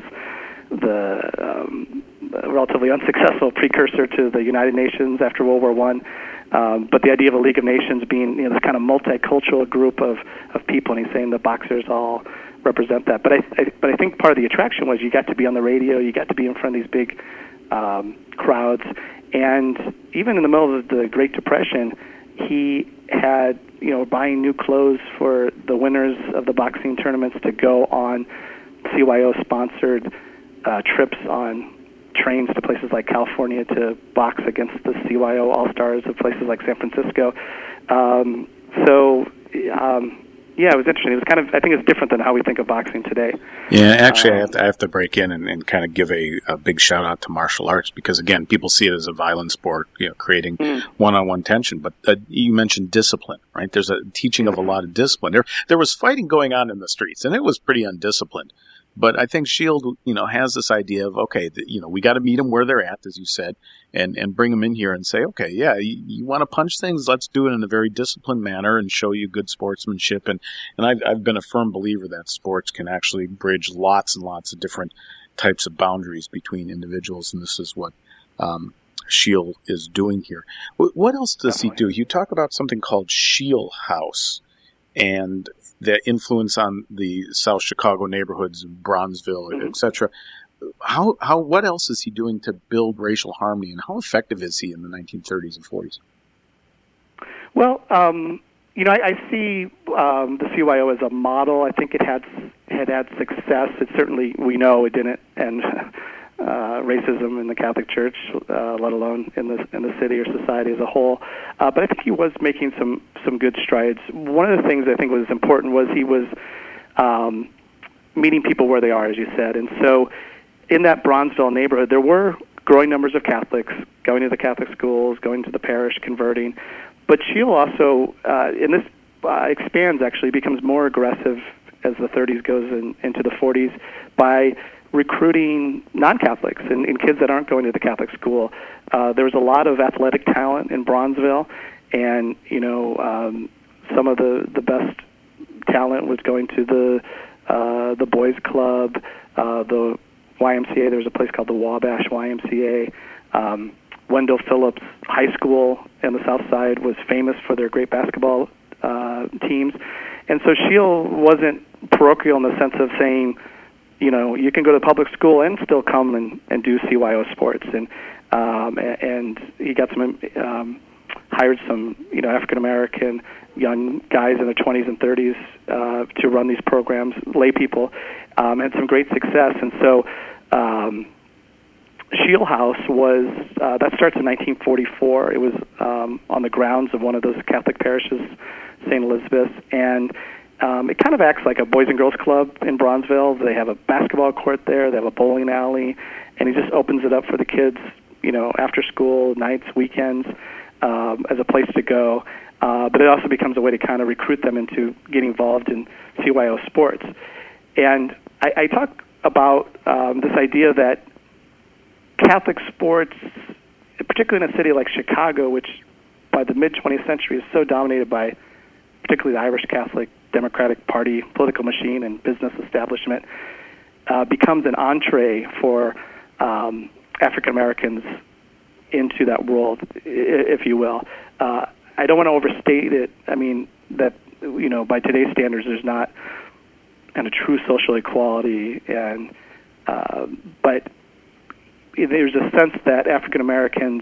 the um, relatively unsuccessful precursor to the United Nations after World War One. Um, but the idea of a League of Nations being, you know, this kind of multicultural group of, of people, and he's saying the boxers all represent that. But I, I but I think part of the attraction was you got to be on the radio, you got to be in front of these big um, crowds, and even in the middle of the Great Depression, he had, you know, buying new clothes for the winners of the boxing tournaments to go on C Y O-sponsored uh, trips on trains to places like California to box against the C Y O All-Stars of places like San Francisco. Um, so, um, yeah, it was interesting. It was kind of, I think it's different than how we think of boxing today. Yeah, actually, um, I, have to, I have to break in and, and kind of give a, a big shout out to martial arts, because, again, people see it as a violent sport, you know, creating mm. one-on-one tension. But uh, you mentioned discipline, right? There's a teaching of a lot of discipline. There, there was fighting going on in the streets, and it was pretty undisciplined. But I think Scheel, you know, has this idea of, okay, the, you know, we got to meet them where they're at, as you said, and, and bring them in here and say, okay, yeah, you, you want to punch things, let's do it in a very disciplined manner and show you good sportsmanship. And, and I've, I've been a firm believer that sports can actually bridge lots and lots of different types of boundaries between individuals, and this is what um, Scheel is doing here. What else does Definitely. he do? You talk about something called Scheel House and the influence on the South Chicago neighborhoods, Bronzeville, mm-hmm. et cetera. How, how, what else is he doing to build racial harmony, and how effective is he in the nineteen thirties and forties? Well, um, you know, I, I see um, the C Y O as a model. I think it had had had success. It certainly, we know it didn't end uh, racism in the Catholic Church, uh, let alone in the in the city or society as a whole. Uh, but I think he was making some some good strides. One of the things I think was important was he was um, meeting people where they are, as you said, and so in that Bronzeville neighborhood, there were growing numbers of Catholics going to the Catholic schools, going to the parish, converting. But Scheel also, uh, and this uh, expands actually, becomes more aggressive as the thirties goes in, into the forties by recruiting non-Catholics and, and kids that aren't going to the Catholic school. Uh, there was a lot of athletic talent in Bronzeville, and you know um, some of the, the best talent was going to the uh, the boys' club, uh, the Y M C A. There was a place called the Wabash Y M C A. Um, Wendell Phillips High School in the South Side was famous for their great basketball uh, teams. And so Scheel wasn't parochial in the sense of saying, you know, you can go to public school and still come and, and do C Y O sports. And um, and he got some, um, hired some, you know, African-American young guys in their twenties and thirties uh, to run these programs, lay people, um, had some great success. And so um, Scheel House was, uh, that starts in nineteen forty-four. It was um, on the grounds of one of those Catholic parishes, Saint Elizabeth, and um, it kind of acts like a Boys and Girls Club in Bronzeville. They have a basketball court there, they have a bowling alley, and he just opens it up for the kids, you know, after school, nights, weekends, um, as a place to go. Uh, but it also becomes a way to kind of recruit them into getting involved in C Y O sports. And I, I talk about um, this idea that Catholic sports, particularly in a city like Chicago, which by the mid-twentieth century is so dominated by particularly the Irish Catholic Democratic Party political machine and business establishment, uh, becomes an entree for um, African Americans into that world, if you will. Uh, I don't want to overstate it. I mean, that, you know, by today's standards, there's not kind of true social equality, and uh, but there's a sense that African Americans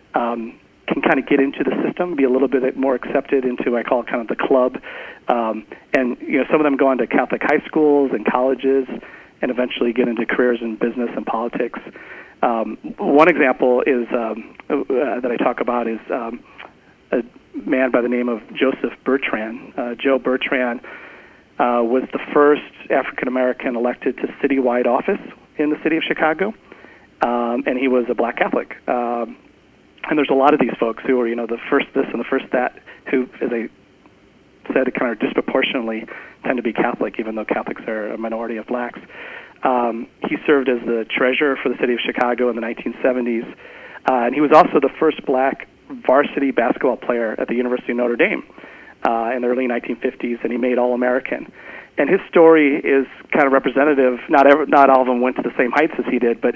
um, can kind of get into the system, be a little bit more accepted into, I call it kind of the club, um, and you know, some of them go on to Catholic high schools and colleges, and eventually get into careers in business and politics. Um, one example is um, uh, that I talk about is um, a man by the name of Joseph Bertrand. Uh, Joe Bertrand uh, was the first African American elected to citywide office in the city of Chicago. Um, and he was a black Catholic. Um, and there's a lot of these folks who are, you know, the first this and the first that, who, as I said, kind of disproportionately tend to be Catholic, even though Catholics are a minority of blacks. Um, he served as the treasurer for the city of Chicago in the nineteen seventies. Uh, and he was also the first black varsity basketball player at the University of Notre Dame uh, in the early nineteen fifties, and he made All-American. And his story is kind of representative. Not ever, not all of them went to the same heights as he did, but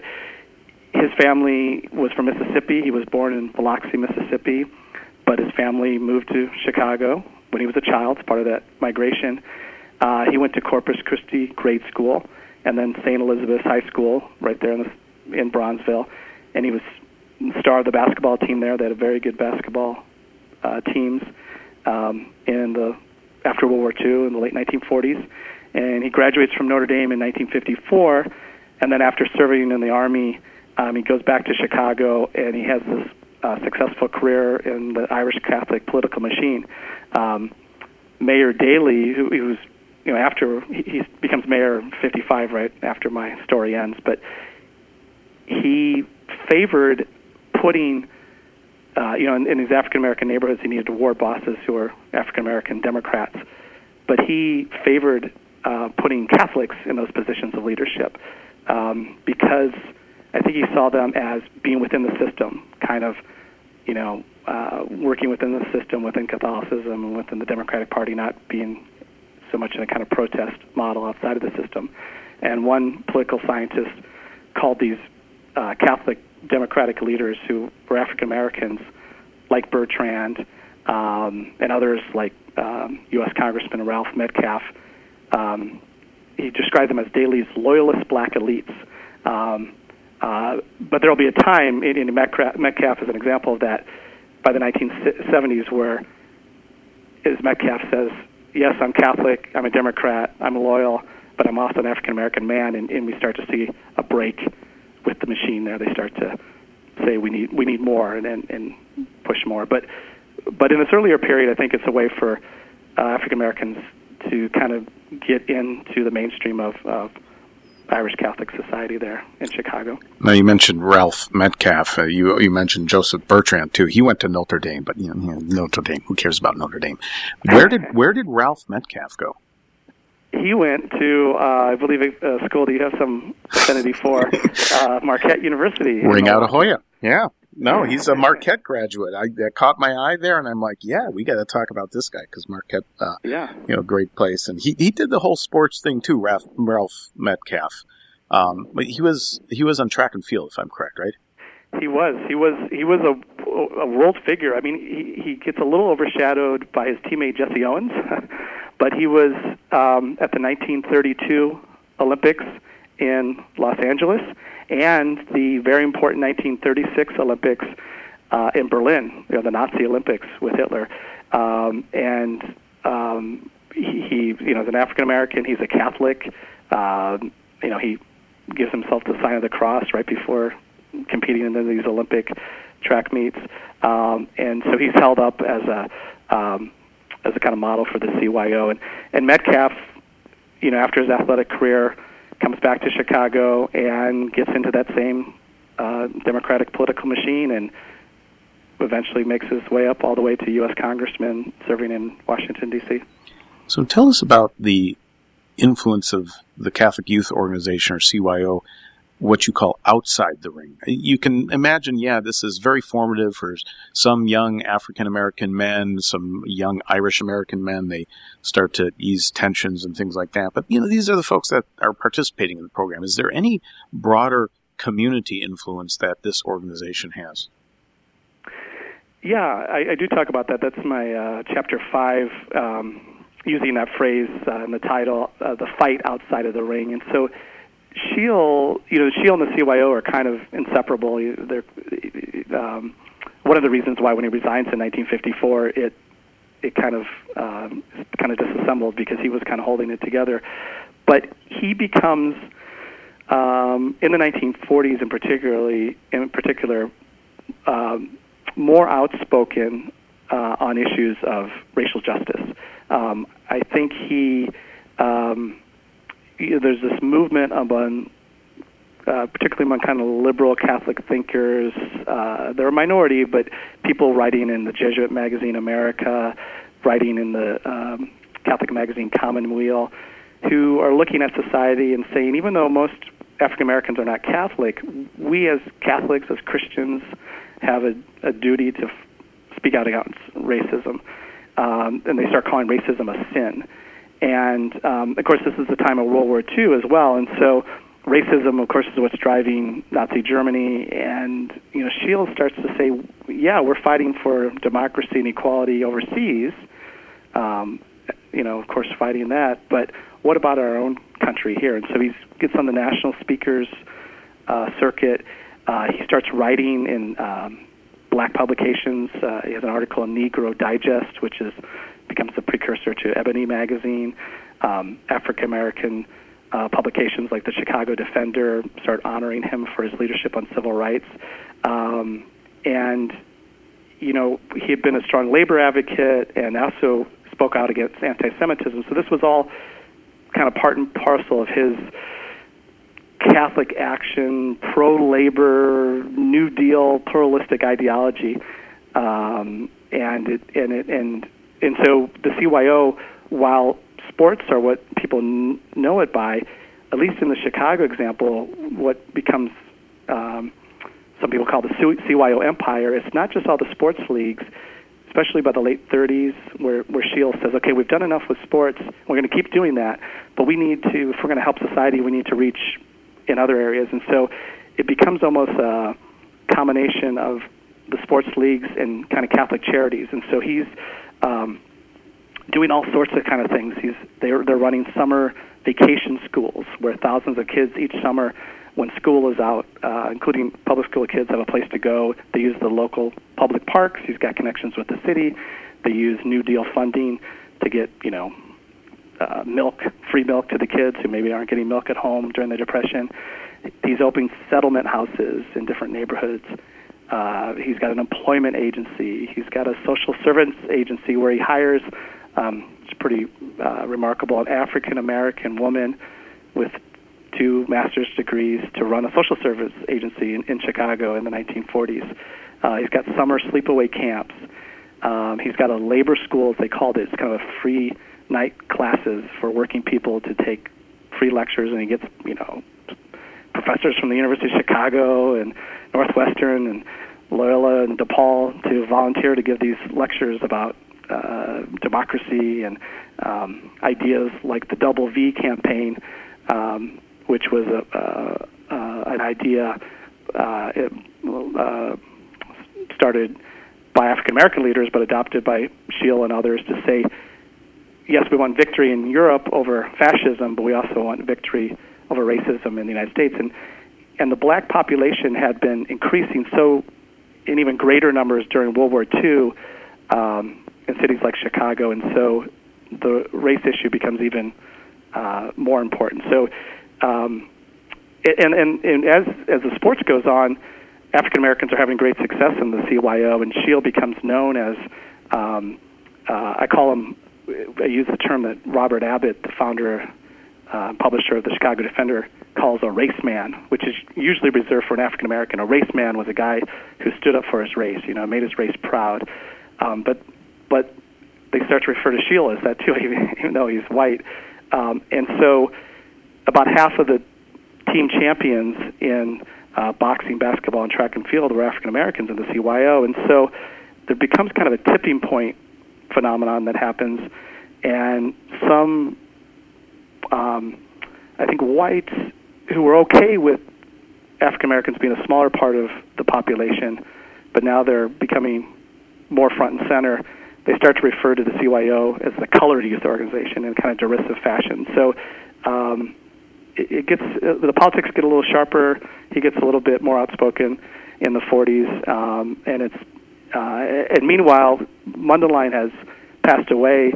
his family was from Mississippi. He was born in Biloxi, Mississippi, but his family moved to Chicago when he was a child, as part of that migration. Uh, he went to Corpus Christi Grade School and then Saint Elizabeth High School right there in, the, in Bronzeville, and he was the star of the basketball team there. They had a very good basketball uh, teams um, in the after World War Two in the late nineteen forties, and he graduates from Notre Dame in nineteen fifty-four, and then after serving in the Army, Um, he goes back to Chicago, and he has this uh, successful career in the Irish Catholic political machine. Um, Mayor Daley, who, who's, you know, after he, he becomes mayor fifty-five, right after my story ends, but he favored putting, uh, you know, in, in these African American neighborhoods, he needed ward bosses who were African American Democrats, but he favored uh, putting Catholics in those positions of leadership um, because I think he saw them as being within the system, kind of, you know, uh, working within the system, within Catholicism, and within the Democratic Party, not being so much in a kind of protest model outside of the system. And one political scientist called these uh, Catholic Democratic leaders who were African Americans, like Bertrand um, and others like um, U S Congressman Ralph Metcalfe. Um, he described them as Daley's loyalist black elites. Um, uh, but there will be a time, in, in Metcalfe, Metcalfe is an example of that, by the nineteen seventies, where, as Metcalfe says, yes, I'm Catholic, I'm a Democrat, I'm loyal, but I'm also an African-American man, and, and we start to see a break with the machine there. They start to say we need we need more and, and, and push more. But but in this earlier period, I think it's a way for uh, African-Americans to kind of get into the mainstream of, of Irish Catholic society there in Chicago. Now, you mentioned Ralph Metcalfe. Uh, you you mentioned Joseph Bertrand, too. He went to Notre Dame, but you know, Notre Dame, who cares about Notre Dame? Where did where did Ralph Metcalfe go? He went to, uh, I believe, a school that you have some affinity for, uh, Marquette University. Ring out Ahoya. Yeah. No, he's a Marquette graduate. I that caught my eye there, and I'm like, yeah, we got to talk about this guy because Marquette, uh, yeah, you know, great place. And he, he did the whole sports thing too, Ralph, Ralph Metcalfe. Um, but he was he was on track and field, if I'm correct, right? He was. He was. He was a, a world figure. I mean, he he gets a little overshadowed by his teammate Jesse Owens, but he was um, at the nineteen thirty-two Olympics in Los Angeles and the very important nineteen thirty-six Olympics uh, in Berlin, you know, the Nazi Olympics with Hitler. Um, and um, he, he, you know, is an African American. He's a Catholic. Um, you know, he gives himself the sign of the cross right before competing in these Olympic track meets, um, and so he's held up as a um, as a kind of model for the C Y O. And and Metcalfe, you know, after his athletic career, comes back to Chicago and gets into that same uh, Democratic political machine, and eventually makes his way up all the way to U S Congressman serving in Washington, D C. So tell us about the influence of the Catholic Youth Organization, or C Y O, what you call outside the ring. You can imagine, yeah, this is very formative for some young African-American men, some young Irish-American men. They start to ease tensions and things like that. But, you know, these are the folks that are participating in the program. Is there any broader community influence that this organization has? Yeah, I, I do talk about that. That's my uh, chapter five, um, using that phrase uh, in the title, uh, the fight outside of the ring. And so Scheele, you know, Scheele and the C Y O are kind of inseparable. They're um, one of the reasons why when he resigns in nineteen fifty-four, it it kind of um, kind of disassembled, because he was kind of holding it together. But he becomes um, in the nineteen forties, in particularly in particular, um, more outspoken uh, on issues of racial justice. Um, I think he. Um, There's this movement among, uh, particularly among kind of liberal Catholic thinkers. Uh, they're a minority, but people writing in the Jesuit magazine America, writing in the um, Catholic magazine Commonweal, who are looking at society and saying, even though most African Americans are not Catholic, we as Catholics, as Christians, have a, a duty to f- speak out against racism. Um, and they start calling racism a sin. And, um, of course, this is the time of World War Two as well, and so racism, of course, is what's driving Nazi Germany. And, you know, Scheele starts to say, yeah, we're fighting for democracy and equality overseas, um, you know, of course, fighting that, but what about our own country here? And so he gets on the national speakers uh, circuit. Uh, he starts writing in um, black publications. Uh, he has an article in Negro Digest, which is becomes the precursor to Ebony magazine. Um, African-American uh, publications like the Chicago Defender start honoring him for his leadership on civil rights. Um, and, you know, he had been a strong labor advocate and also spoke out against anti-Semitism. So this was all kind of part and parcel of his Catholic action, pro-labor, New Deal, pluralistic ideology. Um, and it, and it, and And so the C Y O, while sports are what people n- know it by, at least in the Chicago example, what becomes um, some people call the C Y O empire, it's not just all the sports leagues, especially by the late thirties, where, where Scheele says, okay, we've done enough with sports, we're going to keep doing that, but we need to, if we're going to help society, we need to reach in other areas. And so it becomes almost a, combination of the sports leagues and kind of Catholic charities, and so he's um, doing all sorts of kind of things. He's they're they're running summer vacation schools where thousands of kids each summer, when school is out, uh, including public school kids, have a place to go. They use the local public parks. He's got connections with the city. They use New Deal funding to get, you know, uh, milk, free milk to the kids who maybe aren't getting milk at home during the Depression. He's opening settlement houses in different neighborhoods. Uh, he's got an employment agency. He's got a social service agency where he hires, um, it's pretty uh, remarkable, an African-American woman with two master's degrees to run a social service agency in, in Chicago in the nineteen forties. Uh, he's got summer sleepaway camps. Um, he's got a labor school, as they called it. It's kind of a free night classes for working people to take free lectures, and he gets, you know, professors from the University of Chicago and Northwestern and Loyola and DePaul to volunteer to give these lectures about uh, democracy and um, ideas like the Double V campaign, um, which was a, uh, uh, an idea uh, it, uh, started by African-American leaders but adopted by Scheel and others to say, yes, we want victory in Europe over fascism, but we also want victory over racism in the United States. And and the black population had been increasing so in even greater numbers during World War Two um, in cities like Chicago, and so the race issue becomes even uh, more important. So, um, and, and, and as as the sports goes on, African Americans are having great success in the C Y O, and Scheel becomes known as, um, uh, I call him, I use the term that Robert Abbott, the founder, uh, publisher of the Chicago Defender, calls a race man, which is usually reserved for an African American. A race man was a guy who stood up for his race, you know, made his race proud. Um, but but they start to refer to Scheel as that too, even, even though he's white. Um, and so about half of the team champions in uh, boxing, basketball, and track and field were African Americans in the C Y O. And so there becomes kind of a tipping point phenomenon that happens, and some, um, I think, whites who were okay with African Americans being a smaller part of the population, but now they're becoming more front and center, they start to refer to the C Y O as the colored youth organization in kind of derisive fashion. So um, it, it gets uh, the politics get a little sharper. He gets a little bit more outspoken in the forties, um, and it's uh, and meanwhile, Mundelein has passed away.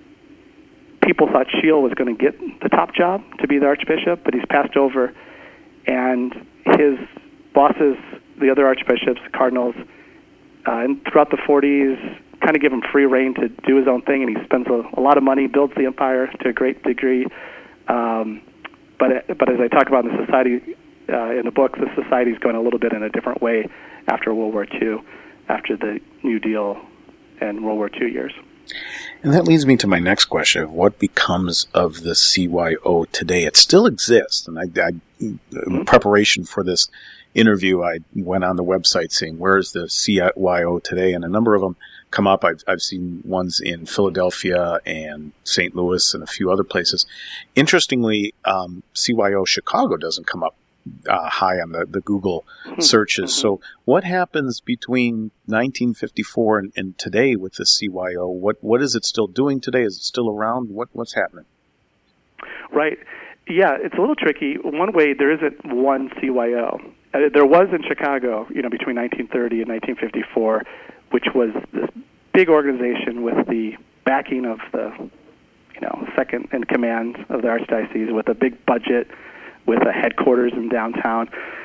People thought Scheel was going to get the top job to be the archbishop, but he's passed over, and his bosses, the other archbishops, cardinals, uh, and throughout the forties, kind of give him free rein to do his own thing, and he spends a, a lot of money, builds the empire to a great degree. Um, but but as I talk about in the society uh, in the book, the society is going a little bit in a different way after World War Two, after the New Deal and World War Two years. And that leads me to my next question of what becomes of the C Y O today. It still exists, and I, I in preparation for this interview, I went on the website saying, where is the C Y O today? And a number of them come up. I've, I've seen ones in Philadelphia and Saint Louis and a few other places. Interestingly, um, C Y O Chicago doesn't come up uh, high on the, the Google searches. Mm-hmm. So what happens between nineteen fifty-four and, and today with the C Y O? What What is it still doing today? Is it still around? What What's happening? Right. Yeah, it's a little tricky. One way, there isn't one C Y O. Uh, there was in Chicago, you know, between nineteen thirty and nineteen fifty-four, which was this big organization with the backing of the, you know, second in command of the archdiocese, with a big budget, with a headquarters in downtown.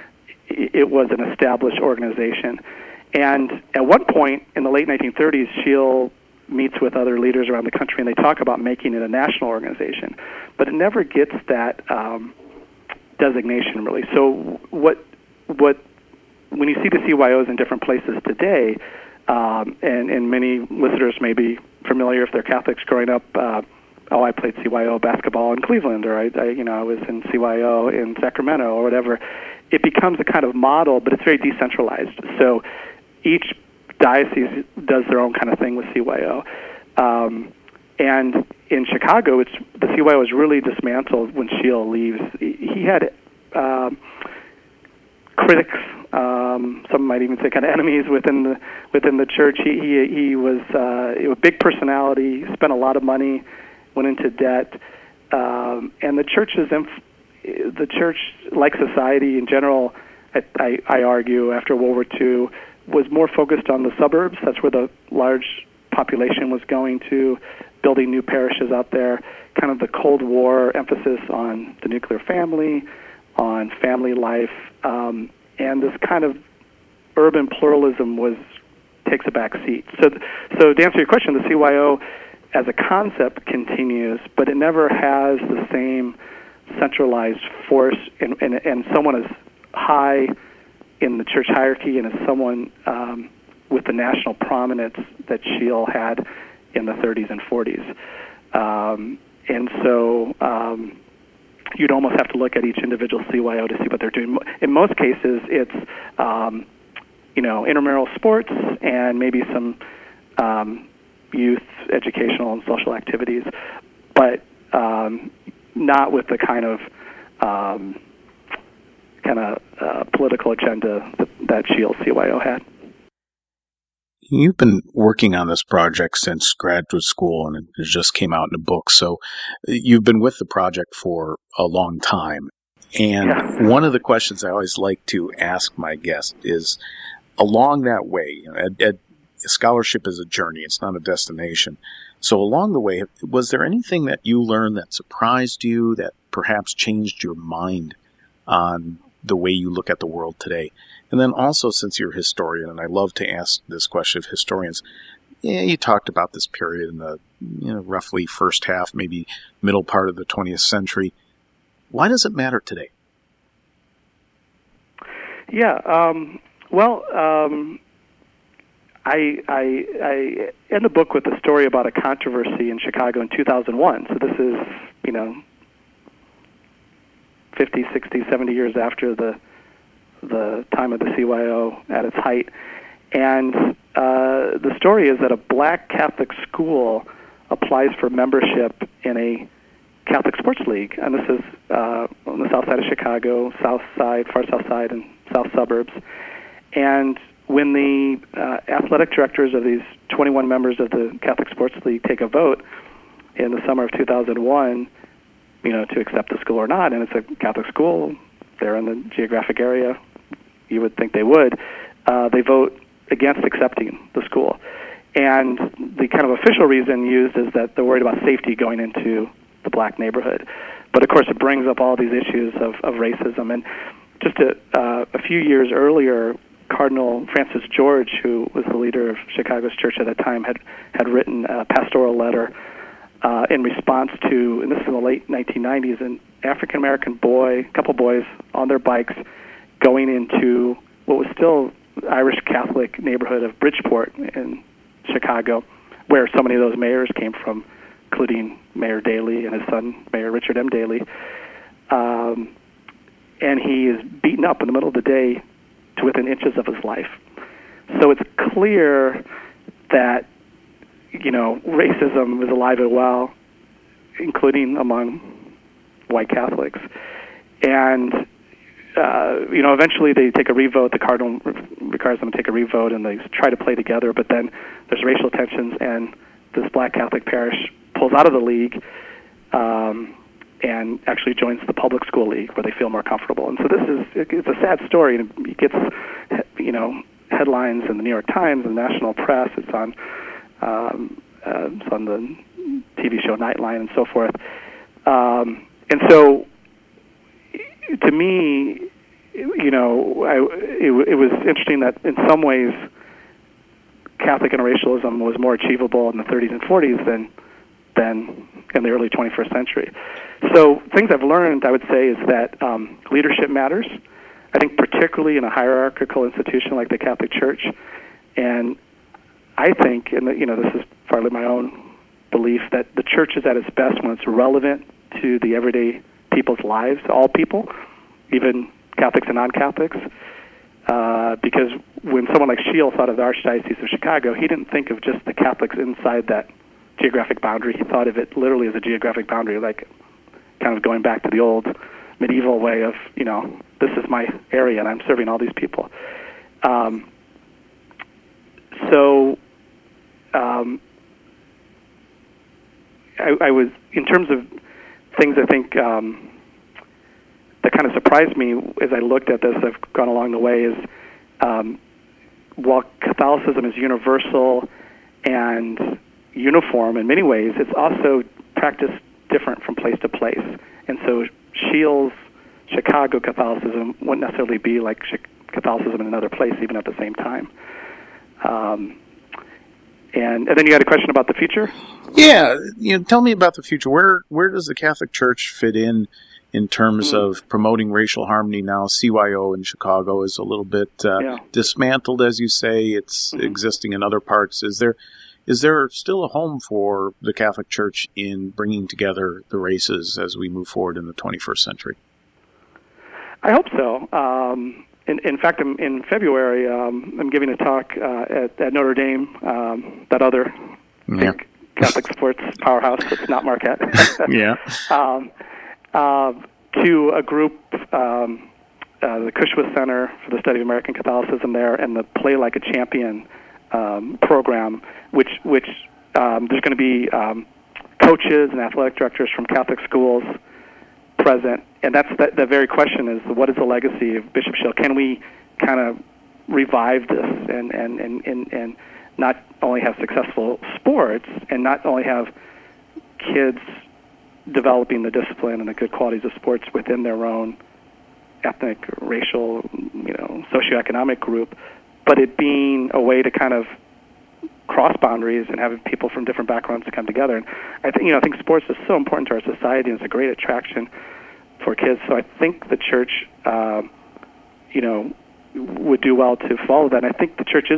It was an established organization. And at one point in the late nineteen thirties, Scheel meets with other leaders around the country, and they talk about making it a national organization. But it never gets that um, designation, really. So what what when you see the C Y Os in different places today, um, and, and many listeners may be familiar if they're Catholics growing up, uh, oh, I played C Y O basketball in Cleveland, or I, I, you know, I was in C Y O in Sacramento, or whatever. It becomes a kind of model, but it's very decentralized. So each diocese does their own kind of thing with C Y O. Um, and in Chicago, it's the C Y O is really dismantled when Scheel leaves. He had um, critics Um, some might even say kind of enemies within the within the church. He he, he was uh, a big personality. Spent a lot of money, went into debt, um, and the church's inf- the church, like society in general, I, I, I argue after World War Two, was more focused on the suburbs. That's where the large population was going to, building new parishes out there. Kind of the Cold War emphasis on the nuclear family, on family life, um, and this kind of urban pluralism was takes a back seat. So, so to answer your question, the C Y O as a concept continues, but it never has the same centralized force, and, and, and someone as high in the church hierarchy and as someone um, with the national prominence that Scheele had in the thirties and forties. Um, and so um, you'd almost have to look at each individual C Y O to see what they're doing. In most cases, it's um, you know intramural sports and maybe some um, youth educational and social activities, but um, not with the kind of um, kind of uh, political agenda that, that Scheele's C Y O had. You've been working on this project since graduate school, and it just came out in a book. So you've been with the project for a long time. And yeah. One of the questions I always like to ask my guests is, along that way, you know, ed, ed, scholarship is a journey, it's not a destination. So along the way, was there anything that you learned that surprised you, that perhaps changed your mind on the way you look at the world today? And then also, since you're a historian, and I love to ask this question of historians, yeah, you talked about this period in the you know roughly first half, maybe middle part of the twentieth century. Why does it matter today? Yeah, um, well, um, I, I, I end the book with a story about a controversy in Chicago in two thousand one. So this is, you know, fifty, sixty, seventy years after the the time of the C Y O at its height. And uh, the story is that a black Catholic school applies for membership in a Catholic sports league. And this is uh, on the south side of Chicago, south side, far south side, and south suburbs. And when the uh, athletic directors of these twenty-one members of the Catholic Sports League take a vote in the summer of two thousand one, you know, to accept the school or not, and it's a Catholic school, they're in the geographic area, you would think they would, uh, they vote against accepting the school. And the kind of official reason used is that they're worried about safety going into the black neighborhood. But of course it brings up all these issues of, of racism. And just a, uh, a few years earlier, Cardinal Francis George, who was the leader of Chicago's church at that time, had, had written a pastoral letter uh, in response to, and this is in the late nineteen nineties, an African-American boy, a couple boys on their bikes going into what was still Irish Catholic neighborhood of Bridgeport in Chicago, where so many of those mayors came from, including Mayor Daley and his son, Mayor Richard M. Daley. Um, and he is beaten up in the middle of the day to within inches of his life. So it's clear that, you know, racism is alive and well, including among white Catholics. And, uh, you know, eventually they take a revote. The cardinal requires them to take a revote, and they try to play together. But then there's racial tensions, and this black Catholic parish pulls out of the league um, and actually joins the public school league, where they feel more comfortable. And so this is, it's a sad story, and it gets, you know, headlines in the New York Times and national press. It's on, um, uh, it's on the T V show Nightline and so forth. Um, and so, to me, you know, I, it, it was interesting that in some ways Catholic interracialism was more achievable in the thirties and forties than than in the early twenty-first century. So things I've learned, I would say, is that um, leadership matters. I think particularly in a hierarchical institution like the Catholic Church. And I think, and you know, this is partly my own belief, that the church is at its best when it's relevant to the everyday people's lives, all people, even Catholics and non-Catholics. Uh, because when someone like Scheele thought of the Archdiocese of Chicago, he didn't think of just the Catholics inside that geographic boundary. He thought of it literally as a geographic boundary, like kind of going back to the old medieval way of, you know, this is my area, and I'm serving all these people. Um, so um, I, I was, in terms of things I think um, that kind of surprised me as I looked at this, I've gone along the way, is um, while Catholicism is universal and uniform in many ways, it's also practiced different from place to place. And so Shields, Chicago Catholicism wouldn't necessarily be like Catholicism in another place, even at the same time. Um, and, and then you had a question about the future? Yeah, you know, tell me about the future. Where where does the Catholic Church fit in in terms mm. of promoting racial harmony now? C Y O in Chicago is a little bit uh, yeah. dismantled, as you say. It's mm-hmm. existing in other parts. Is there is there still a home for the Catholic Church in bringing together the races as we move forward in the twenty-first century? I hope so. Um, in, in fact, I'm, in February, um, I'm giving a talk uh, at, at Notre Dame, um, that other yeah. big Catholic sports powerhouse that's not Marquette. yeah. Um, uh, to a group, um, uh, the Cushwa Center for the Study of American Catholicism there, and the Play Like a Champion um, program, which which um, there's going to be um, coaches and athletic directors from Catholic schools present, and that's the, the very question is, what is the legacy of Bishop Shield? Can we kind of revive this and, and, and, and, and not only have successful sports and not only have kids developing the discipline and the good qualities of sports within their own ethnic, racial, you know, socioeconomic group, but it being a way to kind of cross boundaries and having people from different backgrounds to come together. And I think, you know, I think sports is so important to our society, and it's a great attraction for kids. So I think the church, uh, you know, would do well to follow that. And I think the church is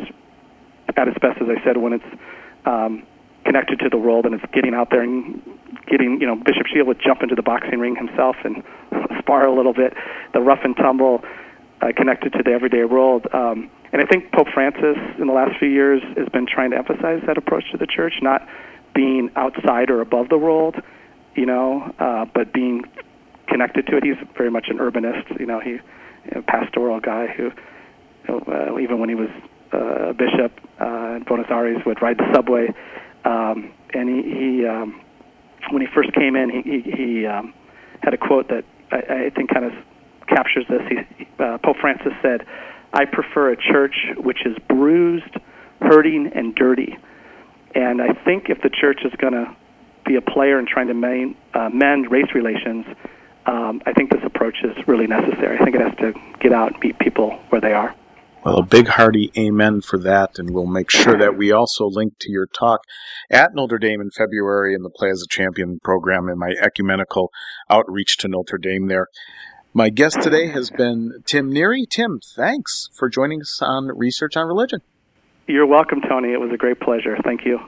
at its best, as I said, when it's um, connected to the world and it's getting out there and getting, you know, Bishop Shield would jump into the boxing ring himself and spar a little bit, the rough and tumble uh, connected to the everyday world. Um, and I think Pope Francis in the last few years has been trying to emphasize that approach to the church, not being outside or above the world, you know, uh, but being connected to it. He's very much an urbanist, you know, he, you know, pastoral guy who, you know, uh, even when he was uh, a bishop uh, in Buenos Aires, would ride the subway. Um, and he, he um, when he first came in, he, he, he um, had a quote that I, I think kind of captures this. He, uh, Pope Francis said, "I prefer a church which is bruised, hurting, and dirty." And I think if the church is going to be a player in trying to main, uh, mend race relations, um, I think this approach is really necessary. I think it has to get out and meet people where they are. Well, a big hearty amen for that, and we'll make sure that we also link to your talk at Notre Dame in February in the Play as a Champion program and my ecumenical outreach to Notre Dame there. My guest today has been Tim Neary. Tim, thanks for joining us on Research on Religion. You're welcome, Tony. It was a great pleasure. Thank you.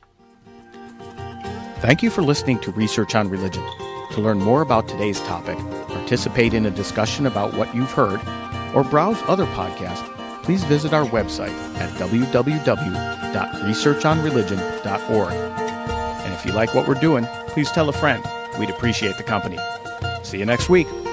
Thank you for listening to Research on Religion. To learn more about today's topic, participate in a discussion about what you've heard, or browse other podcasts, please visit our website at w w w dot research on religion dot org. And if you like what we're doing, please tell a friend. We'd appreciate the company. See you next week.